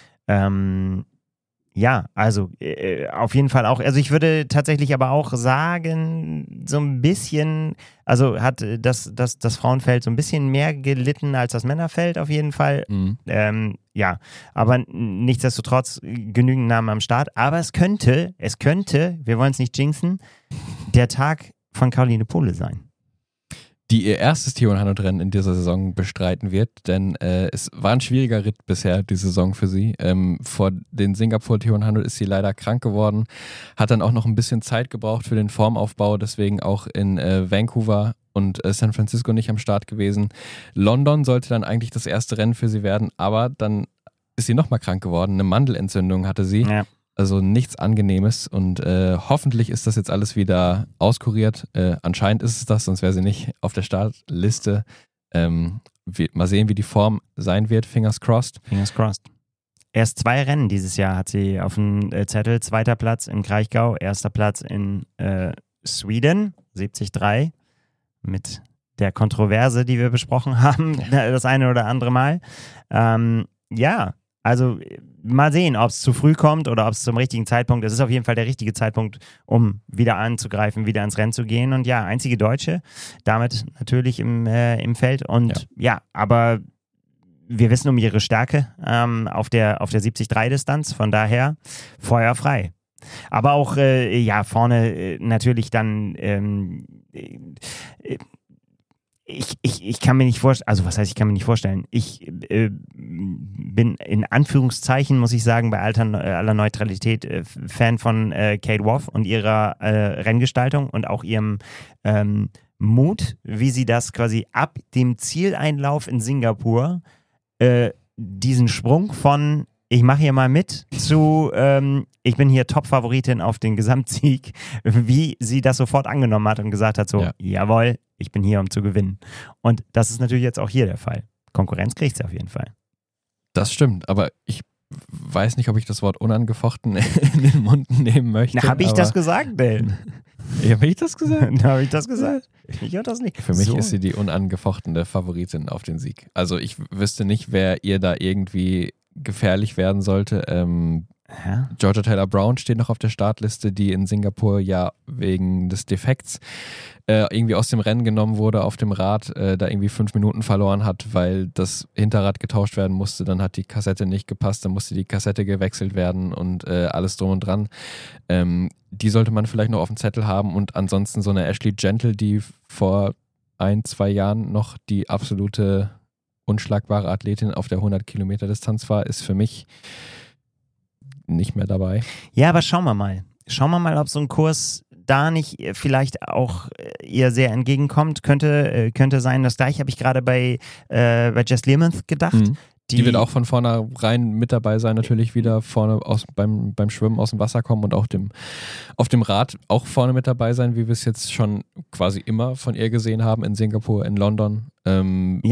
auf jeden Fall auch. Also ich würde tatsächlich aber auch sagen, so ein bisschen, also hat das Frauenfeld so ein bisschen mehr gelitten als das Männerfeld auf jeden Fall. Mhm. Aber nichtsdestotrotz genügend Namen am Start. Aber es könnte, wir wollen es nicht jinxen, der Tag von Caroline Pohle sein. Die ihr erstes T100-Rennen in dieser Saison bestreiten wird, denn es war ein schwieriger Ritt bisher, die Saison für sie. Vor den Singapur T100 ist sie leider krank geworden, hat dann auch noch ein bisschen Zeit gebraucht für den Formaufbau, deswegen auch in Vancouver und San Francisco nicht am Start gewesen. London sollte dann eigentlich das erste Rennen für sie werden, aber dann ist sie nochmal krank geworden, eine Mandelentzündung hatte sie. Ja. Also nichts Angenehmes und hoffentlich ist das jetzt alles wieder auskuriert. Anscheinend ist es das, sonst wäre sie nicht auf der Startliste. Mal sehen, wie die Form sein wird. Fingers crossed. Fingers crossed. Erst 2 Rennen dieses Jahr hat sie auf dem Zettel. 2. Platz in Kraichgau, 1. Platz in Sweden, 73, mit der Kontroverse, die wir besprochen haben, das eine oder andere Mal. Also mal sehen, ob es zu früh kommt oder ob es zum richtigen Zeitpunkt ist. Es ist auf jeden Fall der richtige Zeitpunkt, um wieder anzugreifen, wieder ins Rennen zu gehen. Und ja, einzige Deutsche, damit natürlich im Feld. Und aber wir wissen um ihre Stärke auf der 70-3-Distanz. Von daher feuerfrei. Aber auch vorne natürlich dann Ich kann mir nicht vorstellen, also was heißt, ich kann mir nicht vorstellen, ich bin in Anführungszeichen, muss ich sagen, bei aller Neutralität Fan von Kate Woff und ihrer Renngestaltung und auch ihrem Mut, wie sie das quasi ab dem Zieleinlauf in Singapur diesen Sprung von ich mache hier mal mit zu ich bin hier Top-Favoritin auf den Gesamtsieg, wie sie das sofort angenommen hat und gesagt hat so, jawohl, ich bin hier, um zu gewinnen. Und das ist natürlich jetzt auch hier der Fall. Konkurrenz kriegt sie auf jeden Fall. Das stimmt, aber ich weiß nicht, ob ich das Wort unangefochten in den Mund nehmen möchte. Na, habe ich das gesagt, denn? Habe ich das gesagt? Habe ich das gesagt? Ich habe das nicht. Für mich ist sie die unangefochtene Favoritin auf den Sieg. Also ich wüsste nicht, wer ihr da irgendwie gefährlich werden sollte. Georgia Taylor-Brown steht noch auf der Startliste, die in Singapur ja wegen des Defekts irgendwie aus dem Rennen genommen wurde auf dem Rad, da irgendwie 5 Minuten verloren hat, weil das Hinterrad getauscht werden musste, dann hat die Kassette nicht gepasst, dann musste die Kassette gewechselt werden und alles drum und dran. Die sollte man vielleicht noch auf dem Zettel haben und ansonsten so eine Ashley Gentle, die vor 1-2 Jahren noch die absolute unschlagbare Athletin auf der 100-Kilometer-Distanz war, ist für mich nicht mehr dabei. Ja, aber schauen wir mal. Schauen wir mal, ob so ein Kurs da nicht vielleicht auch ihr sehr entgegenkommt. Könnte sein. Das gleiche habe ich gerade bei Jess Learmonth gedacht. Mhm. Die wird auch von vornherein mit dabei sein, natürlich wieder vorne beim Schwimmen aus dem Wasser kommen und auch auf dem Rad auch vorne mit dabei sein, wie wir es jetzt schon quasi immer von ihr gesehen haben in Singapur, in London. Und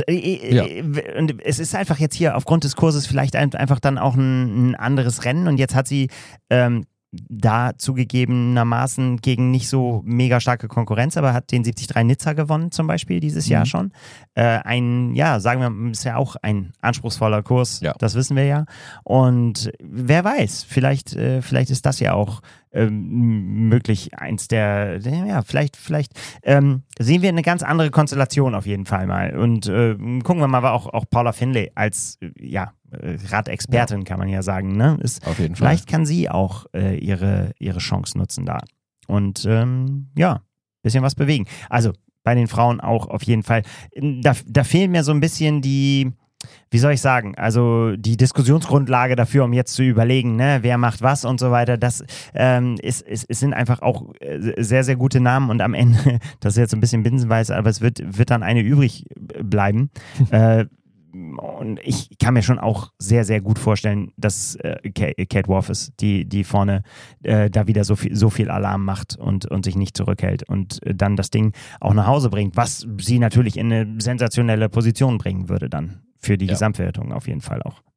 es ist einfach jetzt hier aufgrund des Kurses vielleicht einfach dann auch ein anderes Rennen und jetzt hat sie da zugegebenermaßen gegen nicht so mega starke Konkurrenz, aber hat den 73 Nizza gewonnen zum Beispiel dieses Jahr schon. Sagen wir, ist ja auch ein anspruchsvoller Kurs, das wissen wir ja. Und wer weiß, vielleicht ist das ja auch möglich eins vielleicht sehen wir eine ganz andere Konstellation auf jeden Fall mal. Und gucken wir mal, auch Paula Findlay als Radexpertin kann man ja sagen, ne? Auf jeden Fall. Vielleicht kann sie auch ihre Chance nutzen da. Und bisschen was bewegen. Also bei den Frauen auch auf jeden Fall. Da fehlen mir so ein bisschen die, wie soll ich sagen, also die Diskussionsgrundlage dafür, um jetzt zu überlegen, ne, wer macht was und so weiter. Das es sind einfach auch sehr, sehr gute Namen und am Ende, das ist jetzt ein bisschen binsenweise, aber es wird dann eine übrig bleiben. Und ich kann mir schon auch sehr, sehr gut vorstellen, dass Kate Worth ist, die vorne da wieder so viel Alarm macht und sich nicht zurückhält und dann das Ding auch nach Hause bringt, was sie natürlich in eine sensationelle Position bringen würde dann für die Gesamtwertung auf jeden Fall auch.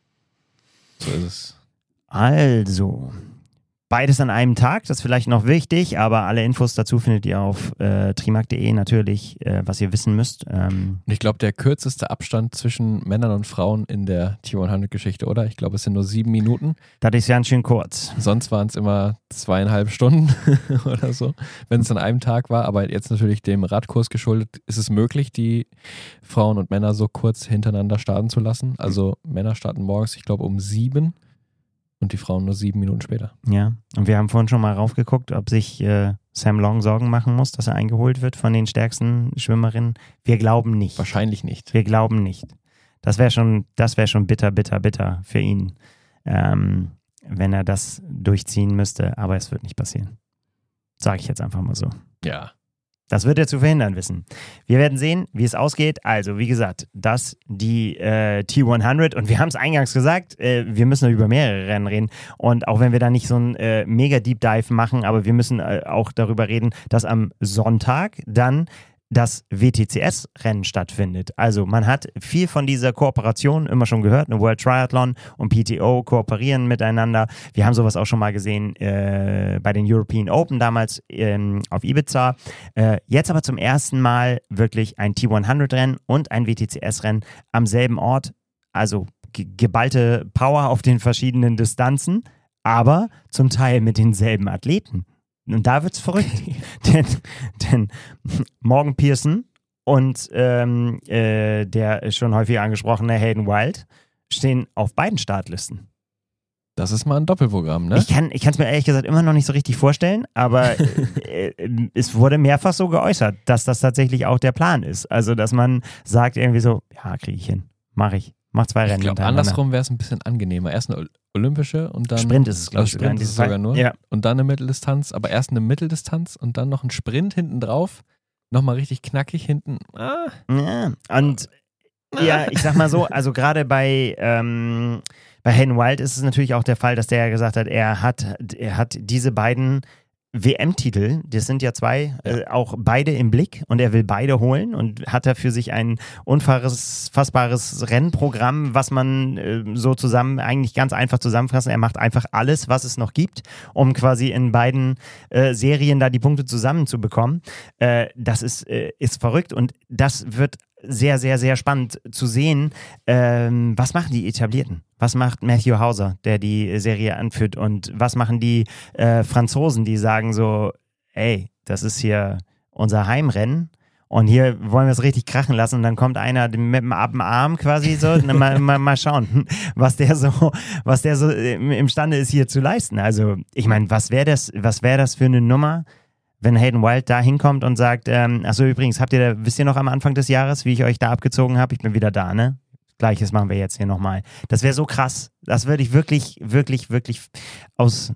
So ist es. Also, beides an einem Tag, das ist vielleicht noch wichtig, aber alle Infos dazu findet ihr auf trimark.de natürlich, was ihr wissen müsst. Und ich glaube, der kürzeste Abstand zwischen Männern und Frauen in der T100-Geschichte, oder? Ich glaube, es sind nur 7 Minuten. Das ist ganz schön kurz. Sonst waren es immer 2,5 Stunden oder so, wenn es an einem Tag war. Aber jetzt natürlich dem Radkurs geschuldet, ist es möglich, die Frauen und Männer so kurz hintereinander starten zu lassen. Also Männer starten morgens, ich glaube, um 7 und die Frauen nur 7 Minuten später. Ja, und wir haben vorhin schon mal raufgeguckt, ob sich Sam Long Sorgen machen muss, dass er eingeholt wird von den stärksten Schwimmerinnen. Wir glauben nicht. Wahrscheinlich nicht. Wir glauben nicht. Das wäre schon bitter, bitter, bitter für ihn, wenn er das durchziehen müsste. Aber es wird nicht passieren. Sage ich jetzt einfach mal so. Ja. Das wird er zu verhindern wissen. Wir werden sehen, wie es ausgeht. Also, wie gesagt, das die T100. Und wir haben es eingangs gesagt, wir müssen über mehrere Rennen reden. Und auch wenn wir da nicht so ein mega Deep Dive machen, aber wir müssen auch darüber reden, dass am Sonntag dann das WTCS-Rennen stattfindet. Also man hat viel von dieser Kooperation immer schon gehört, eine World Triathlon und PTO kooperieren miteinander. Wir haben sowas auch schon mal gesehen bei den European Open damals auf Ibiza. Jetzt aber zum ersten Mal wirklich ein T100-Rennen und ein WTCS-Rennen am selben Ort. Also geballte Power auf den verschiedenen Distanzen, aber zum Teil mit denselben Athleten. Und da wird's verrückt. denn Morgan Pearson und der schon häufig angesprochene Hayden Wild stehen auf beiden Startlisten. Das ist mal ein Doppelprogramm, ne? Ich kann es mir ehrlich gesagt immer noch nicht so richtig vorstellen, aber es wurde mehrfach so geäußert, dass das tatsächlich auch der Plan ist. Also, dass man sagt irgendwie so, ja, kriege ich hin, mache ich. Mach 2 Rennen. Ich glaube, andersrum wäre es ein bisschen angenehmer. Erst eine olympische und dann... Sprint ist es, glaube ich. Sprint ist es sogar nur. Ja. Und dann eine Mitteldistanz, aber erst eine Mitteldistanz und dann noch ein Sprint hinten drauf. Nochmal richtig knackig hinten. Ja, und ja, ich sag mal so, also gerade bei Hayden Wild ist es natürlich auch der Fall, dass der ja gesagt hat, er hat diese beiden WM-Titel, das sind ja 2, auch beide im Blick und er will beide holen und hat da für sich ein unfassbares Rennprogramm, was man so zusammen eigentlich ganz einfach zusammenfassen. Er macht einfach alles, was es noch gibt, um quasi in beiden Serien da die Punkte zusammenzubekommen. Das ist verrückt und das wird sehr, sehr, sehr spannend zu sehen. Was machen die Etablierten? Was macht Matthew Hauser, der die Serie anführt? Und was machen die Franzosen, die sagen so, ey, das ist hier unser Heimrennen und hier wollen wir es richtig krachen lassen und dann kommt einer mit dem Arm quasi so, mal schauen, was der so imstande ist hier zu leisten. Also ich meine, was wäre das für eine Nummer, wenn Hayden Wild da hinkommt und sagt, achso, übrigens, wisst ihr noch am Anfang des Jahres, wie ich euch da abgezogen habe? Ich bin wieder da, ne? Gleiches machen wir jetzt hier nochmal. Das wäre so krass. Das würde ich wirklich, wirklich, wirklich aus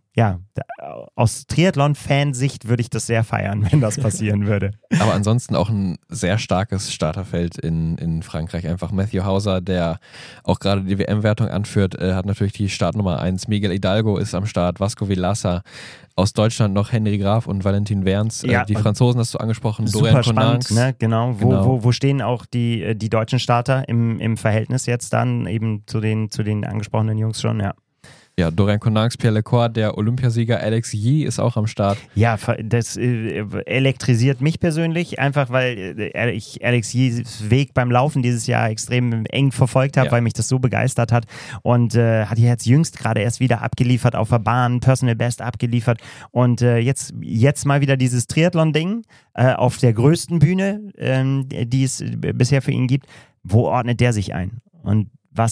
Triathlon-Fansicht würde ich das sehr feiern, wenn das passieren würde. Aber ansonsten auch ein sehr starkes Starterfeld in Frankreich. Einfach Matthew Hauser, der auch gerade die WM-Wertung anführt, hat natürlich die Startnummer 1. Miguel Hidalgo ist am Start, Vasco Vilassa. Aus Deutschland noch Henry Graf und Valentin Werns. Ja, die Franzosen hast du angesprochen. Super spannend, ne? Genau. Wo stehen auch die deutschen Starter im Verhältnis jetzt dann eben zu den angesprochenen Jungs schon, ja. Ja, Dorian Coninx, Pierre Lecor, der Olympiasieger Alex Yee ist auch am Start. Ja, das elektrisiert mich persönlich, einfach weil ich Alex Yees Weg beim Laufen dieses Jahr extrem eng verfolgt habe, weil mich das so begeistert hat und hat jetzt jüngst gerade erst wieder abgeliefert auf der Bahn, Personal Best abgeliefert und jetzt mal wieder dieses Triathlon-Ding auf der größten Bühne, die es bisher für ihn gibt. Wo ordnet der sich ein? Und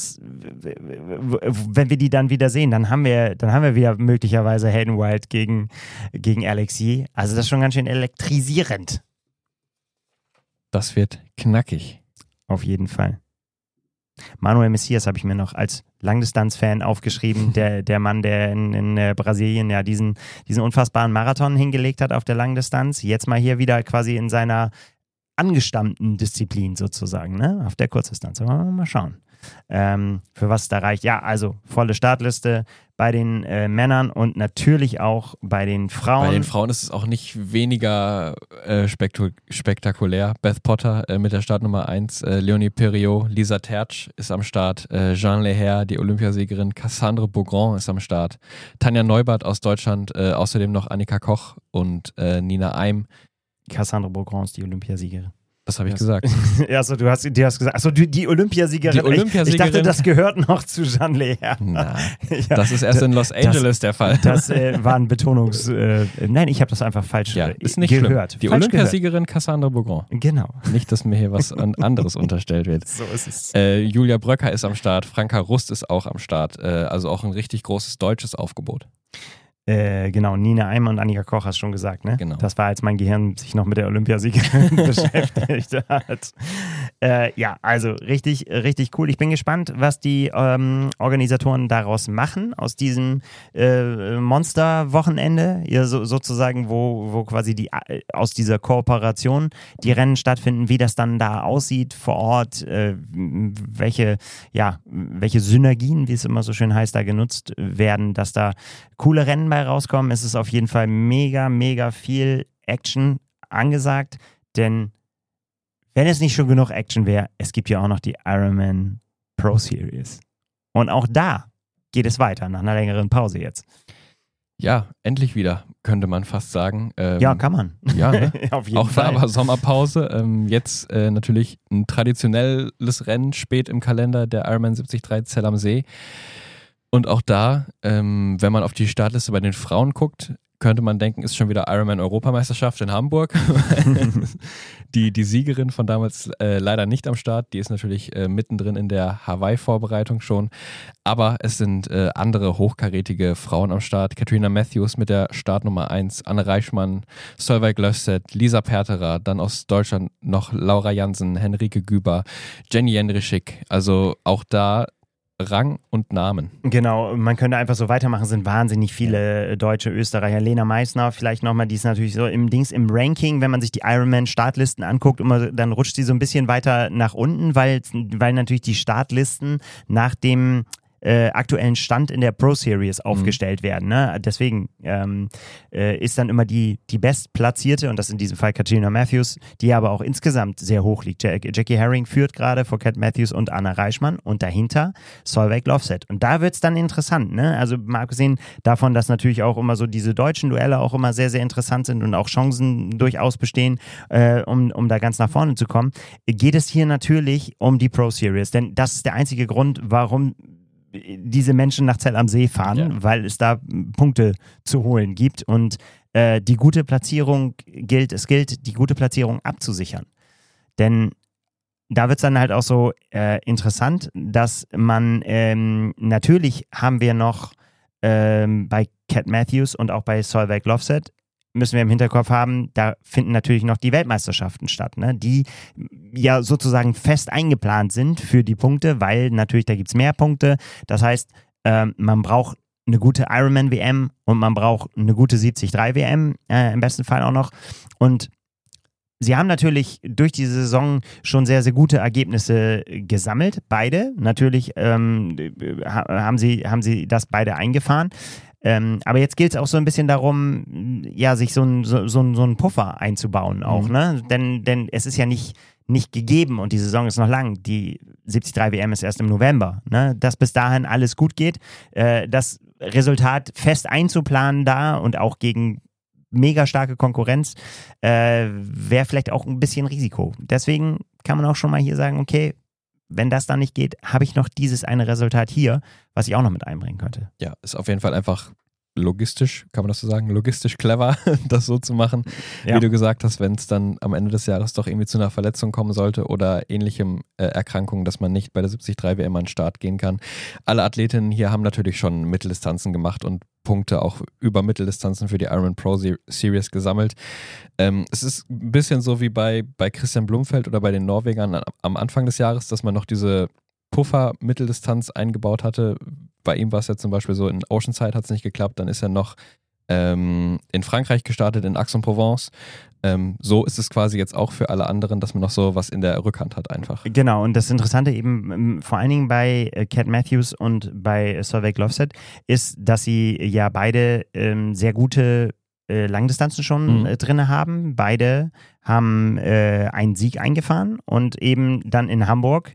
wenn wir die dann wieder sehen, dann haben wir wieder möglicherweise Hayden Wild gegen Alex Yee. Also das ist schon ganz schön elektrisierend. Das wird knackig. Auf jeden Fall. Manuel Messias habe ich mir noch als Langdistanz-Fan aufgeschrieben. Der Mann, der in Brasilien ja diesen unfassbaren Marathon hingelegt hat auf der Langdistanz. Jetzt mal hier wieder quasi in seiner angestammten Disziplin sozusagen, ne? Auf der Kurzdistanz. Mal schauen. Für was es da reicht. Ja, also volle Startliste bei den Männern und natürlich auch bei den Frauen. Bei den Frauen ist es auch nicht weniger spektakulär. Beth Potter mit der Startnummer 1, Leonie Perriot, Lisa Tertsch ist am Start, Jeanne Leher, die Olympiasiegerin, Cassandre Beaugrand ist am Start, Tanja Neubert aus Deutschland, außerdem noch Annika Koch und Nina Eim. Cassandre Beaugrand ist die Olympiasiegerin. Das habe ich gesagt. Achso, du hast gesagt, achso, die Olympiasiegerin. Die Olympiasiegerin. Ich dachte, das gehört noch zu Jeanne Leher. Na, ja, das ist erst in Los Angeles der Fall. Das war ein nein, ich habe das einfach falsch ist nicht gehört. Schlimm. Die Olympiasiegerin Cassandre Beaugrand. Genau. Nicht, dass mir hier was anderes unterstellt wird. So ist es. Julia Bröcker ist am Start, Franka Rust ist auch am Start. Also auch ein richtig großes deutsches Aufgebot. Genau, Nina Eim und Annika Koch hast du schon gesagt, ne? Genau. Das war, als mein Gehirn sich noch mit der Olympiasiegerin beschäftigt hat. Ja, also richtig, richtig cool. Ich bin gespannt, was die Organisatoren daraus machen, aus diesem Monster-Wochenende, ja, sozusagen, wo quasi aus dieser Kooperation die Rennen stattfinden, wie das dann da aussieht vor Ort, welche Synergien, wie es immer so schön heißt, da genutzt werden, dass da coole Rennen bei rauskommen. Es ist auf jeden Fall mega, mega viel Action angesagt, denn wenn es nicht schon genug Action wäre, es gibt ja auch noch die Ironman Pro Series. Und auch da geht es weiter, nach einer längeren Pause jetzt. Ja, endlich wieder, könnte man fast sagen. Ja, kann man. Ja, ne? Auf jeden auch Fall. da war Sommerpause. Jetzt natürlich ein traditionelles Rennen spät im Kalender, der Ironman 73 Zell am See. Und auch da, wenn man auf die Startliste bei den Frauen guckt, könnte man denken, ist schon wieder Ironman-Europameisterschaft in Hamburg. die Siegerin von damals leider nicht am Start. Die ist natürlich mittendrin in der Hawaii-Vorbereitung schon. Aber es sind andere hochkarätige Frauen am Start. Katrina Matthews mit der Startnummer 1, Anne Reichmann, Solveig Löfstedt, Lisa Perterer, dann aus Deutschland noch Laura Jansen, Henrike Güber, Jenny Jendrischik. Also auch da Rang und Namen. Genau, man könnte einfach so weitermachen, sind wahnsinnig viele Deutsche, Österreicher. Lena Meissner vielleicht nochmal, die ist natürlich so im Ranking, wenn man sich die Ironman-Startlisten anguckt, dann rutscht sie so ein bisschen weiter nach unten, weil natürlich die Startlisten nach dem aktuellen Stand in der Pro Series aufgestellt werden. Ne? Deswegen ist dann immer die Bestplatzierte, und das in diesem Fall Katrina Matthews, die aber auch insgesamt sehr hoch liegt. Jackie Herring führt gerade vor Kat Matthews und Anna Reichmann und dahinter Solveig Löfstedt. Und da wird es dann interessant. Ne? Also mal abgesehen davon, dass natürlich auch immer so diese deutschen Duelle auch immer sehr, sehr interessant sind und auch Chancen durchaus bestehen, um da ganz nach vorne zu kommen, geht es hier natürlich um die Pro Series. Denn das ist der einzige Grund, warum diese Menschen nach Zell am See fahren, weil es da Punkte zu holen gibt und die gute Platzierung es gilt, die gute Platzierung abzusichern. Denn da wird es dann halt auch so interessant, dass man natürlich haben wir noch bei Kat Matthews und auch bei Solveig Löfstedt müssen wir im Hinterkopf haben, da finden natürlich noch die Weltmeisterschaften statt, ne? Die ja sozusagen fest eingeplant sind für die Punkte, weil natürlich da gibt es mehr Punkte. Das heißt, man braucht eine gute Ironman-WM und man braucht eine gute 73-WM, im besten Fall auch noch. Und Sie haben natürlich durch diese Saison schon sehr, sehr gute Ergebnisse gesammelt, beide. Natürlich haben sie das beide eingefahren. Aber jetzt gilt es auch so ein bisschen darum, ja, sich so einen Puffer einzubauen auch, ne? Denn es ist ja nicht gegeben und die Saison ist noch lang. Die 73 WM ist erst im November, ne? Dass bis dahin alles gut geht, das Resultat fest einzuplanen da und auch gegen mega starke Konkurrenz, wäre vielleicht auch ein bisschen Risiko. Deswegen kann man auch schon mal hier sagen, okay, wenn das dann nicht geht, habe ich noch dieses eine Resultat hier, was ich auch noch mit einbringen könnte. Ja, ist auf jeden Fall einfach logistisch, kann man das so sagen, logistisch clever, das so zu machen, wie du gesagt hast, wenn es dann am Ende des Jahres doch irgendwie zu einer Verletzung kommen sollte oder ähnlichem Erkrankungen, dass man nicht bei der 73 WM an den Start gehen kann. Alle Athletinnen hier haben natürlich schon Mitteldistanzen gemacht und Punkte auch über Mitteldistanzen für die Ironman Pro Series gesammelt. Es ist ein bisschen so wie bei Christian Blumfeld oder bei den Norwegern am Anfang des Jahres, dass man noch diese Puffer-Mitteldistanz eingebaut hatte. Bei ihm war es ja zum Beispiel so, in Oceanside hat es nicht geklappt, dann ist er noch in Frankreich gestartet, in Aix-en-Provence. So ist es quasi jetzt auch für alle anderen, dass man noch so was in der Rückhand hat einfach. Genau, und das Interessante eben vor allen Dingen bei Cat Matthews und bei Solveig Løvseth ist, dass sie ja beide sehr gute Langdistanzen schon drin haben. Beide haben einen Sieg eingefahren und eben dann in Hamburg,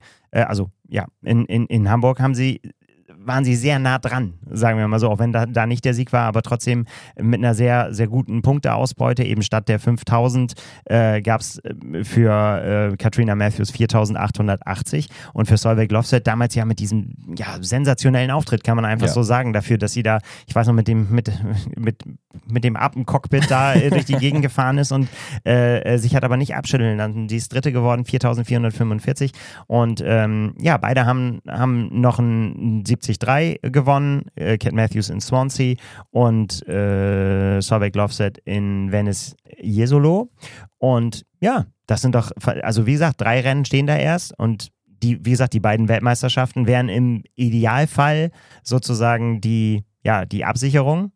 in Hamburg waren sie sehr nah dran, sagen wir mal so, auch wenn da nicht der Sieg war, aber trotzdem mit einer sehr, sehr guten Punkteausbeute. Eben statt der 5000 gab es für Katrina Matthews 4880 und für Solveig Løvseth damals ja mit diesem sensationellen Auftritt, kann man einfach so sagen, dafür, dass sie da, ich weiß noch, mit dem Atemcockpit da durch die Gegend gefahren ist und sich hat aber nicht abschütteln lassen. Die ist Dritte geworden, 4445 und beide haben noch ein 73 gewonnen, Cat Matthews in Swansea und Solveig Løvseth in Venice Jesolo. Und ja, das sind doch, also wie gesagt, 3 Rennen stehen da erst und wie gesagt, die beiden Weltmeisterschaften wären im Idealfall sozusagen die Absicherung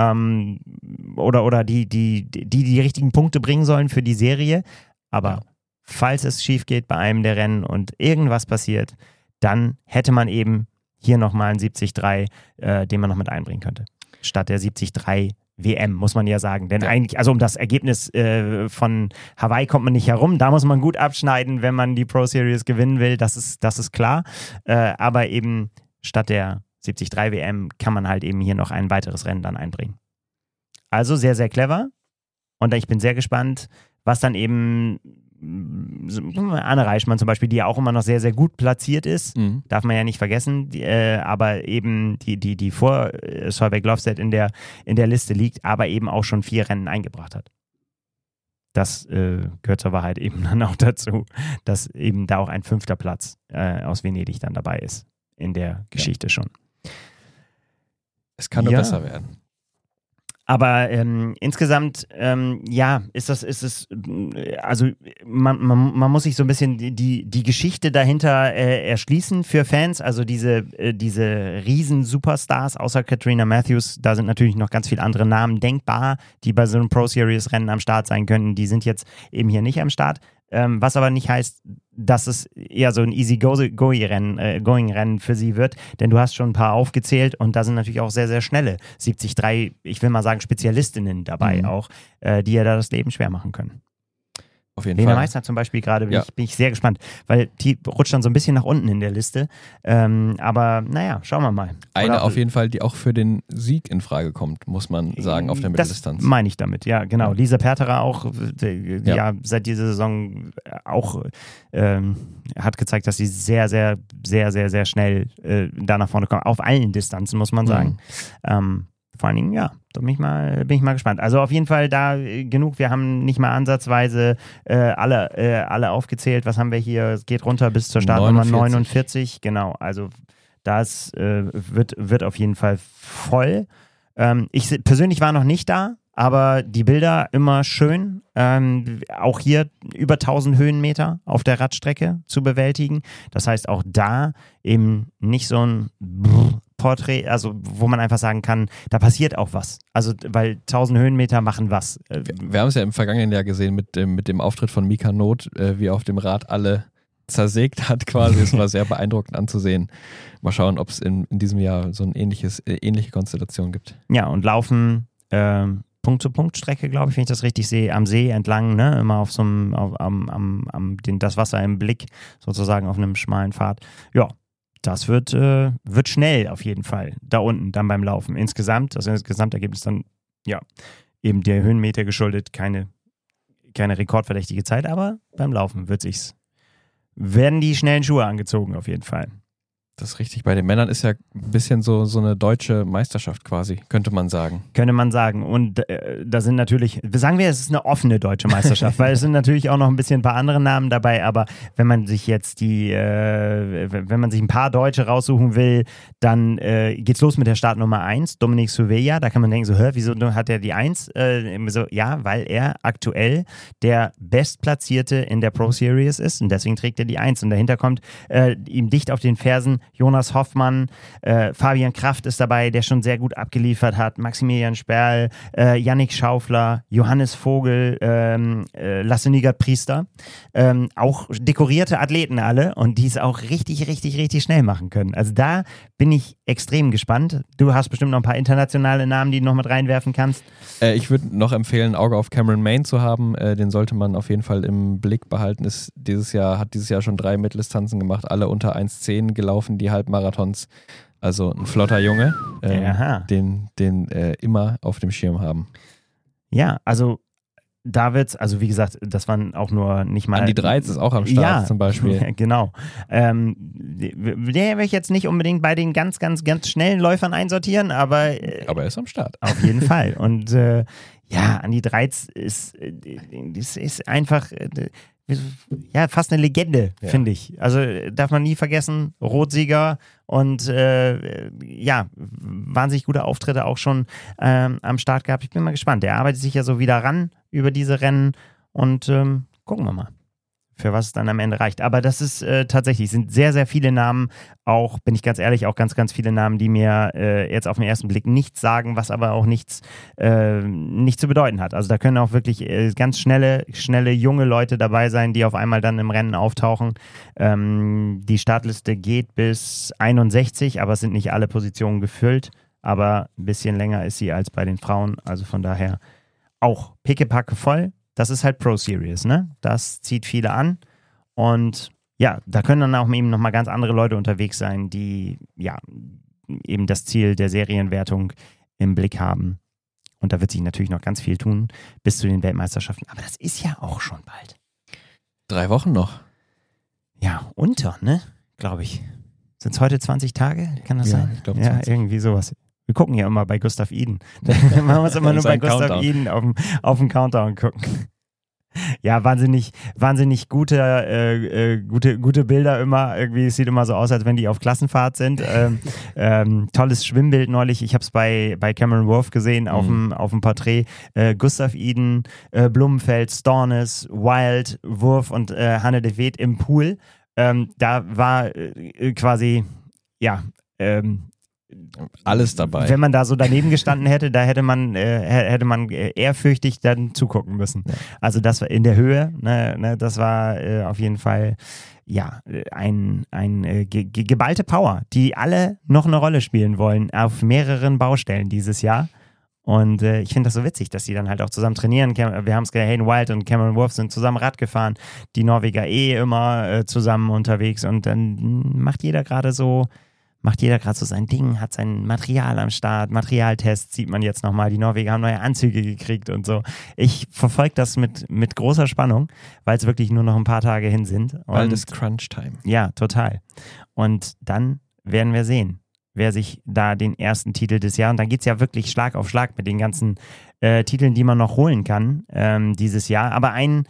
oder die richtigen Punkte bringen sollen für die Serie. Aber falls es schief geht bei einem der Rennen und irgendwas passiert, dann hätte man eben hier nochmal einen 73, den man noch mit einbringen könnte. Statt der 73 WM, muss man ja sagen. Denn eigentlich, also um das Ergebnis von Hawaii kommt man nicht herum. Da muss man gut abschneiden, wenn man die Pro Series gewinnen will. Das ist klar. Aber eben statt der 73 WM kann man halt eben hier noch ein weiteres Rennen dann einbringen. Also sehr, sehr clever. Und ich bin sehr gespannt, was dann eben Anne Reichmann zum Beispiel, die ja auch immer noch sehr, sehr gut platziert ist, darf man ja nicht vergessen, aber eben die vor Solveig Løvseth in der Liste liegt, aber eben auch schon 4 Rennen eingebracht hat. Das gehört zur Wahrheit eben dann auch dazu, dass eben da auch ein 5. Platz aus Venedig dann dabei ist in der Geschichte schon. Es kann nur besser werden. Aber insgesamt, ist es, also man muss sich so ein bisschen die Geschichte dahinter erschließen für Fans. Also diese riesen Superstars außer Katrina Matthews, da sind natürlich noch ganz viele andere Namen denkbar, die bei so einem Pro Series Rennen am Start sein können. Die sind jetzt eben hier nicht am Start. Was aber nicht heißt, dass es eher so ein Easy-Going-Rennen für sie wird, denn du hast schon ein paar aufgezählt und da sind natürlich auch sehr, sehr schnelle 73, ich will mal sagen Spezialistinnen dabei auch, die ja da das Leben schwer machen können. Auf jeden Lena Fall. Meissner zum Beispiel gerade, bin ich sehr gespannt, weil die rutscht dann so ein bisschen nach unten in der Liste. Aber naja, schauen wir mal. Eine auf jeden Fall, die auch für den Sieg in Frage kommt, muss man sagen, auf der Mitteldistanz. Das meine ich damit, ja, genau. Lisa Perterer auch, seit dieser Saison auch hat gezeigt, dass sie sehr, sehr, sehr, sehr, sehr schnell da nach vorne kommt. Auf allen Distanzen, muss man sagen. Vor allen Dingen, da bin ich mal gespannt. Also auf jeden Fall da genug. Wir haben nicht mal ansatzweise alle aufgezählt. Was haben wir hier? Es geht runter bis zur Startnummer 49. Genau, also das wird auf jeden Fall voll. Ich persönlich war noch nicht da, aber die Bilder immer schön. Auch hier über 1000 Höhenmeter auf der Radstrecke zu bewältigen. Das heißt auch da eben nicht so ein Porträt, also wo man einfach sagen kann, da passiert auch was. Also, weil 1000 Höhenmeter machen was. Wir haben es ja im vergangenen Jahr gesehen mit dem Auftritt von Mika Not, wie er auf dem Rad alle zersägt hat quasi. Es war sehr beeindruckend anzusehen. Mal schauen, ob es in diesem Jahr so eine ähnliche Konstellation gibt. Ja, und laufen Punkt-zu-Punkt-Strecke, glaube ich, wenn ich das richtig sehe, am See entlang, ne, immer auf so einem, das Wasser im Blick, sozusagen auf einem schmalen Pfad. Ja, das wird schnell auf jeden Fall, da unten, dann beim Laufen. Insgesamt, also das Gesamtergebnis dann, ja, eben der Höhenmeter geschuldet, keine rekordverdächtige Zeit, aber beim Laufen werden die schnellen Schuhe angezogen auf jeden Fall. Das ist richtig. Bei den Männern ist ja ein bisschen so eine deutsche Meisterschaft quasi, könnte man sagen. Könnte man sagen. Und da sind natürlich, sagen wir, es ist eine offene deutsche Meisterschaft, weil es sind natürlich auch noch ein bisschen ein paar andere Namen dabei, aber wenn man sich jetzt wenn man sich ein paar Deutsche raussuchen will, dann geht's los mit der Startnummer 1, Dominic Surveyor. Da kann man denken, so, wieso hat er die 1? Ja, weil er aktuell der Bestplatzierte in der Pro Series ist und deswegen trägt er die 1. Und dahinter kommt ihm dicht auf den Fersen Jonas Hoffmann, Fabian Kraft ist dabei, der schon sehr gut abgeliefert hat, Maximilian Sperl, Yannick Schaufler, Johannes Vogel, Lasse Nigert-Priester, auch dekorierte Athleten alle und die es auch richtig, richtig, richtig schnell machen können. Also da bin ich extrem gespannt. Du hast bestimmt noch ein paar internationale Namen, die du noch mit reinwerfen kannst. Ich würde noch empfehlen, Auge auf Cameron Main zu haben. Den sollte man auf jeden Fall im Blick behalten. Hat dieses Jahr schon 3 Mitteldistanzen gemacht, alle unter 1,10 gelaufen, die Halbmarathons. Also ein flotter Junge, den immer auf dem Schirm haben. Ja, also da wird's, also wie gesagt, das waren auch nur nicht mal... Andi Dreiz ist auch am Start zum Beispiel. Genau. Der will ich jetzt nicht unbedingt bei den ganz, ganz, ganz schnellen Läufern einsortieren, aber er ist am Start. Auf jeden Fall. Und Andi Dreiz ist einfach... fast eine Legende, finde ich. Also darf man nie vergessen, Rotsieger und wahnsinnig gute Auftritte auch schon am Start gehabt. Ich bin mal gespannt. Der arbeitet sich ja so wieder ran über diese Rennen und gucken wir mal, für was es dann am Ende reicht. Aber das ist tatsächlich, sind sehr, sehr viele Namen, auch, bin ich ganz ehrlich, auch ganz, ganz viele Namen, die mir jetzt auf den ersten Blick nichts sagen, was aber auch nichts zu bedeuten hat. Also da können auch wirklich ganz schnelle, junge Leute dabei sein, die auf einmal dann im Rennen auftauchen. Die Startliste geht bis 61, aber es sind nicht alle Positionen gefüllt, aber ein bisschen länger ist sie als bei den Frauen, also von daher auch pickepacke voll. Das ist halt Pro Series, ne? Das zieht viele an und ja, da können dann auch eben nochmal ganz andere Leute unterwegs sein, die ja eben das Ziel der Serienwertung im Blick haben. Und da wird sich natürlich noch ganz viel tun bis zu den Weltmeisterschaften. Aber das ist ja auch schon bald. 3 Wochen noch. Ja, ne? Glaube ich. Sind es heute 20 Tage? Kann das sein? Ich glaube 20. Ja, irgendwie sowas. Wir gucken ja immer bei Gustav Iden. Man muss immer nur bei Gustav Iden auf dem Countdown gucken. Ja, wahnsinnig gute Bilder immer. Irgendwie, es sieht immer so aus, als wenn die auf Klassenfahrt sind. Tolles Schwimmbild neulich. Ich habe es bei Cameron Wurf gesehen auf dem Porträt. Gustav Iden, Blumenfeld, Stornes, Wild, Wurf und Hanne de Weet im Pool. Da war quasi, alles dabei. Wenn man da so daneben gestanden hätte, da hätte man ehrfürchtig dann zugucken müssen. Ja. Also das war in der Höhe, das war auf jeden Fall eine geballte Power, die alle noch eine Rolle spielen wollen auf mehreren Baustellen dieses Jahr. Und ich finde das so witzig, dass die dann halt auch zusammen trainieren. Wir haben es gesehen, Hayden Wild und Cameron Wurf sind zusammen Rad gefahren. Die Norweger immer zusammen unterwegs und dann macht jeder gerade so sein Ding, hat sein Material am Start, Materialtests sieht man jetzt nochmal, die Norweger haben neue Anzüge gekriegt und so. Ich verfolge das mit großer Spannung, weil es wirklich nur noch ein paar Tage hin sind. Bald ist Crunch-Time. Ja, total. Und dann werden wir sehen, wer sich da den ersten Titel des Jahres, und dann geht es ja wirklich Schlag auf Schlag mit den ganzen Titeln, die man noch holen kann dieses Jahr. Aber eine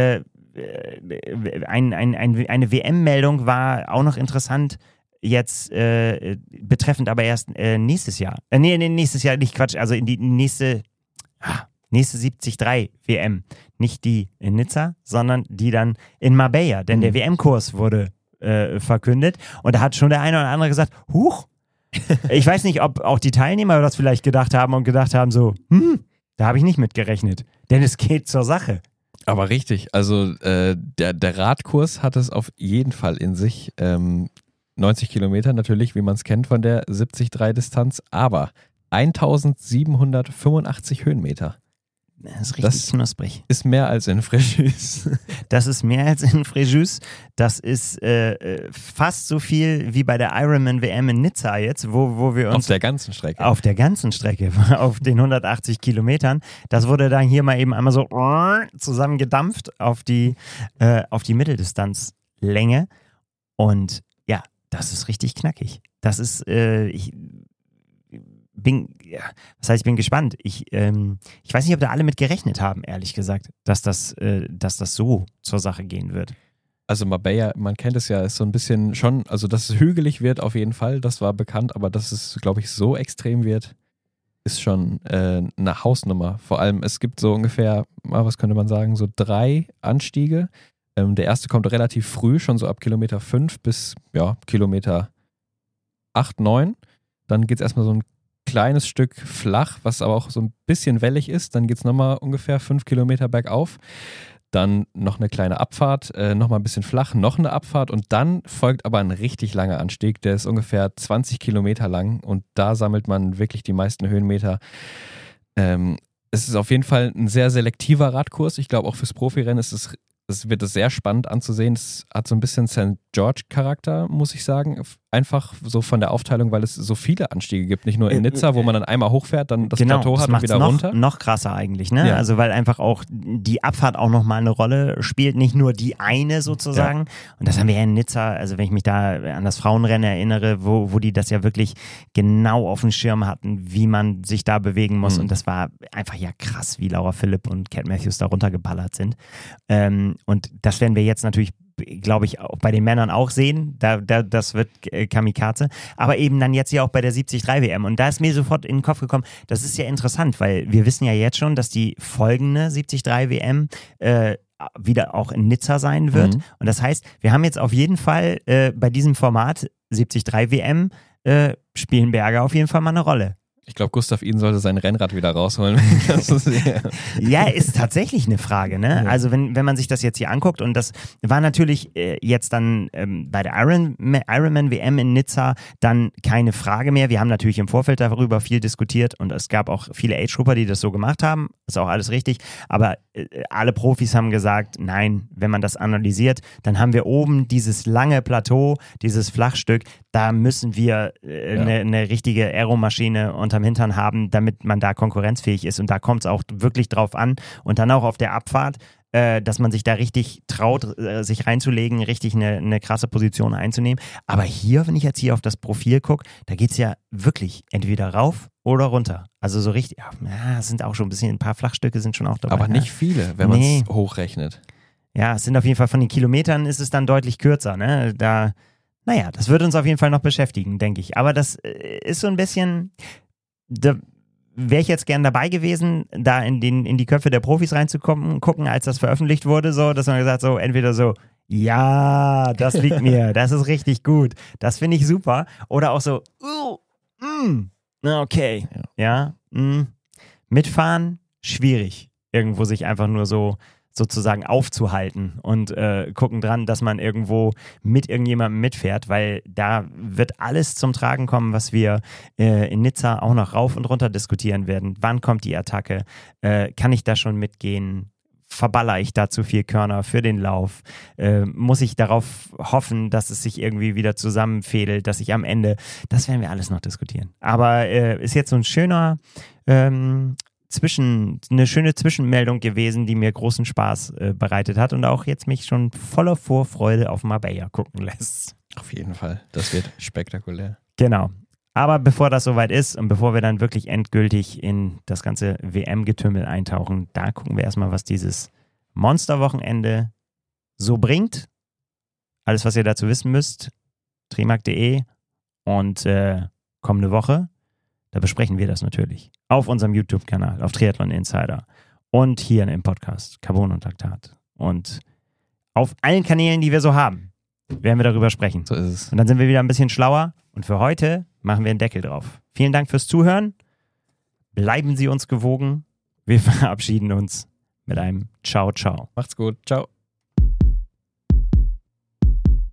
WM-Meldung war auch noch interessant, jetzt betreffend aber erst nächstes Jahr. Nächstes Jahr nicht, Quatsch, also in die nächste 73 WM. Nicht die in Nizza, sondern die dann in Marbella. Denn der WM-Kurs wurde verkündet und da hat schon der eine oder andere gesagt, huch, Ich weiß nicht, ob auch die Teilnehmer das vielleicht gedacht haben so, da habe ich nicht mit gerechnet. Denn es geht zur Sache. Aber richtig, also der Radkurs hat es auf jeden Fall in sich. 90 Kilometer natürlich, wie man es kennt von der 73-Distanz, aber 1785 Höhenmeter. Das ist richtig knusprig. Ist mehr als in Fréjus. Das ist mehr als in Fréjus. Das ist fast so viel wie bei der Ironman WM in Nizza jetzt, wo wir uns... Auf der ganzen Strecke. Auf der ganzen Strecke, auf den 180 Kilometern. Das wurde dann hier mal eben einmal so zusammengedampft auf die Mitteldistanzlänge. Und ja, das ist richtig knackig. Das ist, ich bin gespannt. Ich weiß nicht, ob da alle mit gerechnet haben, ehrlich gesagt, dass das so zur Sache gehen wird. Also Marbella, man kennt es ja, ist so ein bisschen schon, also dass es hügelig wird auf jeden Fall, das war bekannt, aber dass es, glaube ich, so extrem wird, ist schon eine Hausnummer. Vor allem, es gibt so ungefähr, was könnte man sagen, so 3 Anstiege. Der erste kommt relativ früh, schon so ab Kilometer 5 bis Kilometer 8, 9. Dann geht es erstmal so ein kleines Stück flach, was aber auch so ein bisschen wellig ist. Dann geht es nochmal ungefähr 5 Kilometer bergauf. Dann noch eine kleine Abfahrt, nochmal ein bisschen flach, noch eine Abfahrt und dann folgt aber ein richtig langer Anstieg. Der ist ungefähr 20 Kilometer lang und da sammelt man wirklich die meisten Höhenmeter. Es ist auf jeden Fall ein sehr selektiver Radkurs. Ich glaube, auch fürs Profirennen wird es sehr spannend anzusehen. Es hat so ein bisschen St. George-Charakter, muss ich sagen. Einfach so von der Aufteilung, weil es so viele Anstiege gibt. Nicht nur in Nizza, wo man dann einmal hochfährt, dann das Plateau hat und wieder runter. Noch krasser eigentlich, ne? Ja. Also weil einfach auch die Abfahrt auch nochmal eine Rolle spielt. Nicht nur die eine sozusagen. Ja. Und das haben wir ja in Nizza, also wenn ich mich da an das Frauenrennen erinnere, wo die das ja wirklich genau auf dem Schirm hatten, wie man sich da bewegen muss. Und das war einfach ja krass, wie Laura Philipp und Cat Matthews da runtergeballert sind. Und das werden wir jetzt natürlich, glaube ich, auch bei den Männern auch sehen. Das wird Kamikaze. Aber eben dann jetzt ja auch bei der 73 WM. Und da ist mir sofort in den Kopf gekommen, das ist ja interessant, weil wir wissen ja jetzt schon, dass die folgende 73 WM wieder auch in Nizza sein wird. Und das heißt, wir haben jetzt auf jeden Fall bei diesem Format 73 WM spielen Berge auf jeden Fall mal eine Rolle. Ich glaube, Gustav Iden sollte sein Rennrad wieder rausholen. Ja, ist tatsächlich eine Frage, ne? Ja. Also wenn man sich das jetzt hier anguckt und das war natürlich jetzt dann bei der Ironman WM in Nizza dann keine Frage mehr. Wir haben natürlich im Vorfeld darüber viel diskutiert und es gab auch viele Age-Grupper, die das so gemacht haben. Ist auch alles richtig. Aber alle Profis haben gesagt, nein, wenn man das analysiert, dann haben wir oben dieses lange Plateau, dieses Flachstück, da müssen wir eine richtige Aeromaschine unterm Hintern haben, damit man da konkurrenzfähig ist. Und da kommt es auch wirklich drauf an. Und dann auch auf der Abfahrt, dass man sich da richtig traut, sich reinzulegen, richtig eine krasse Position einzunehmen. Aber hier, wenn ich jetzt hier auf das Profil gucke, da geht es ja wirklich entweder rauf oder runter. Also so richtig, es sind auch schon ein paar Flachstücke sind schon auch dabei. Aber nicht viele, wenn man es hochrechnet. Ja, es sind auf jeden Fall von den Kilometern ist es dann deutlich kürzer, ne? Das wird uns auf jeden Fall noch beschäftigen, denke ich. Aber das ist so ein bisschen, da wäre ich jetzt gern dabei gewesen, da in die Köpfe der Profis gucken, als das veröffentlicht wurde, so, dass man gesagt so, entweder so, ja, das liegt mir, das ist richtig gut, das finde ich super. Oder auch so, okay, mitfahren, schwierig, irgendwo sich einfach nur so sozusagen aufzuhalten und gucken dran, dass man irgendwo mit irgendjemandem mitfährt, weil da wird alles zum Tragen kommen, was wir in Nizza auch noch rauf und runter diskutieren werden. Wann kommt die Attacke? Kann ich da schon mitgehen? Verballere ich da zu viel Körner für den Lauf? Muss ich darauf hoffen, dass es sich irgendwie wieder zusammenfädelt, dass ich am Ende, das werden wir alles noch diskutieren. Aber ist jetzt so ein schöner eine schöne Zwischenmeldung gewesen, die mir großen Spaß bereitet hat und auch jetzt mich schon voller Vorfreude auf Marbella gucken lässt. Auf jeden Fall, das wird spektakulär. Genau. Aber bevor das soweit ist und bevor wir dann wirklich endgültig in das ganze WM-Getümmel eintauchen, da gucken wir erstmal, was dieses Monsterwochenende so bringt. Alles, was ihr dazu wissen müsst, trimark.de und kommende Woche, da besprechen wir das natürlich. Auf unserem YouTube-Kanal, auf Triathlon Insider und hier im Podcast Carbon und Laktat. Und auf allen Kanälen, die wir so haben, werden wir darüber sprechen. So ist es. Und dann sind wir wieder ein bisschen schlauer. Und für heute machen wir einen Deckel drauf. Vielen Dank fürs Zuhören. Bleiben Sie uns gewogen. Wir verabschieden uns mit einem Ciao, ciao. Macht's gut. Ciao.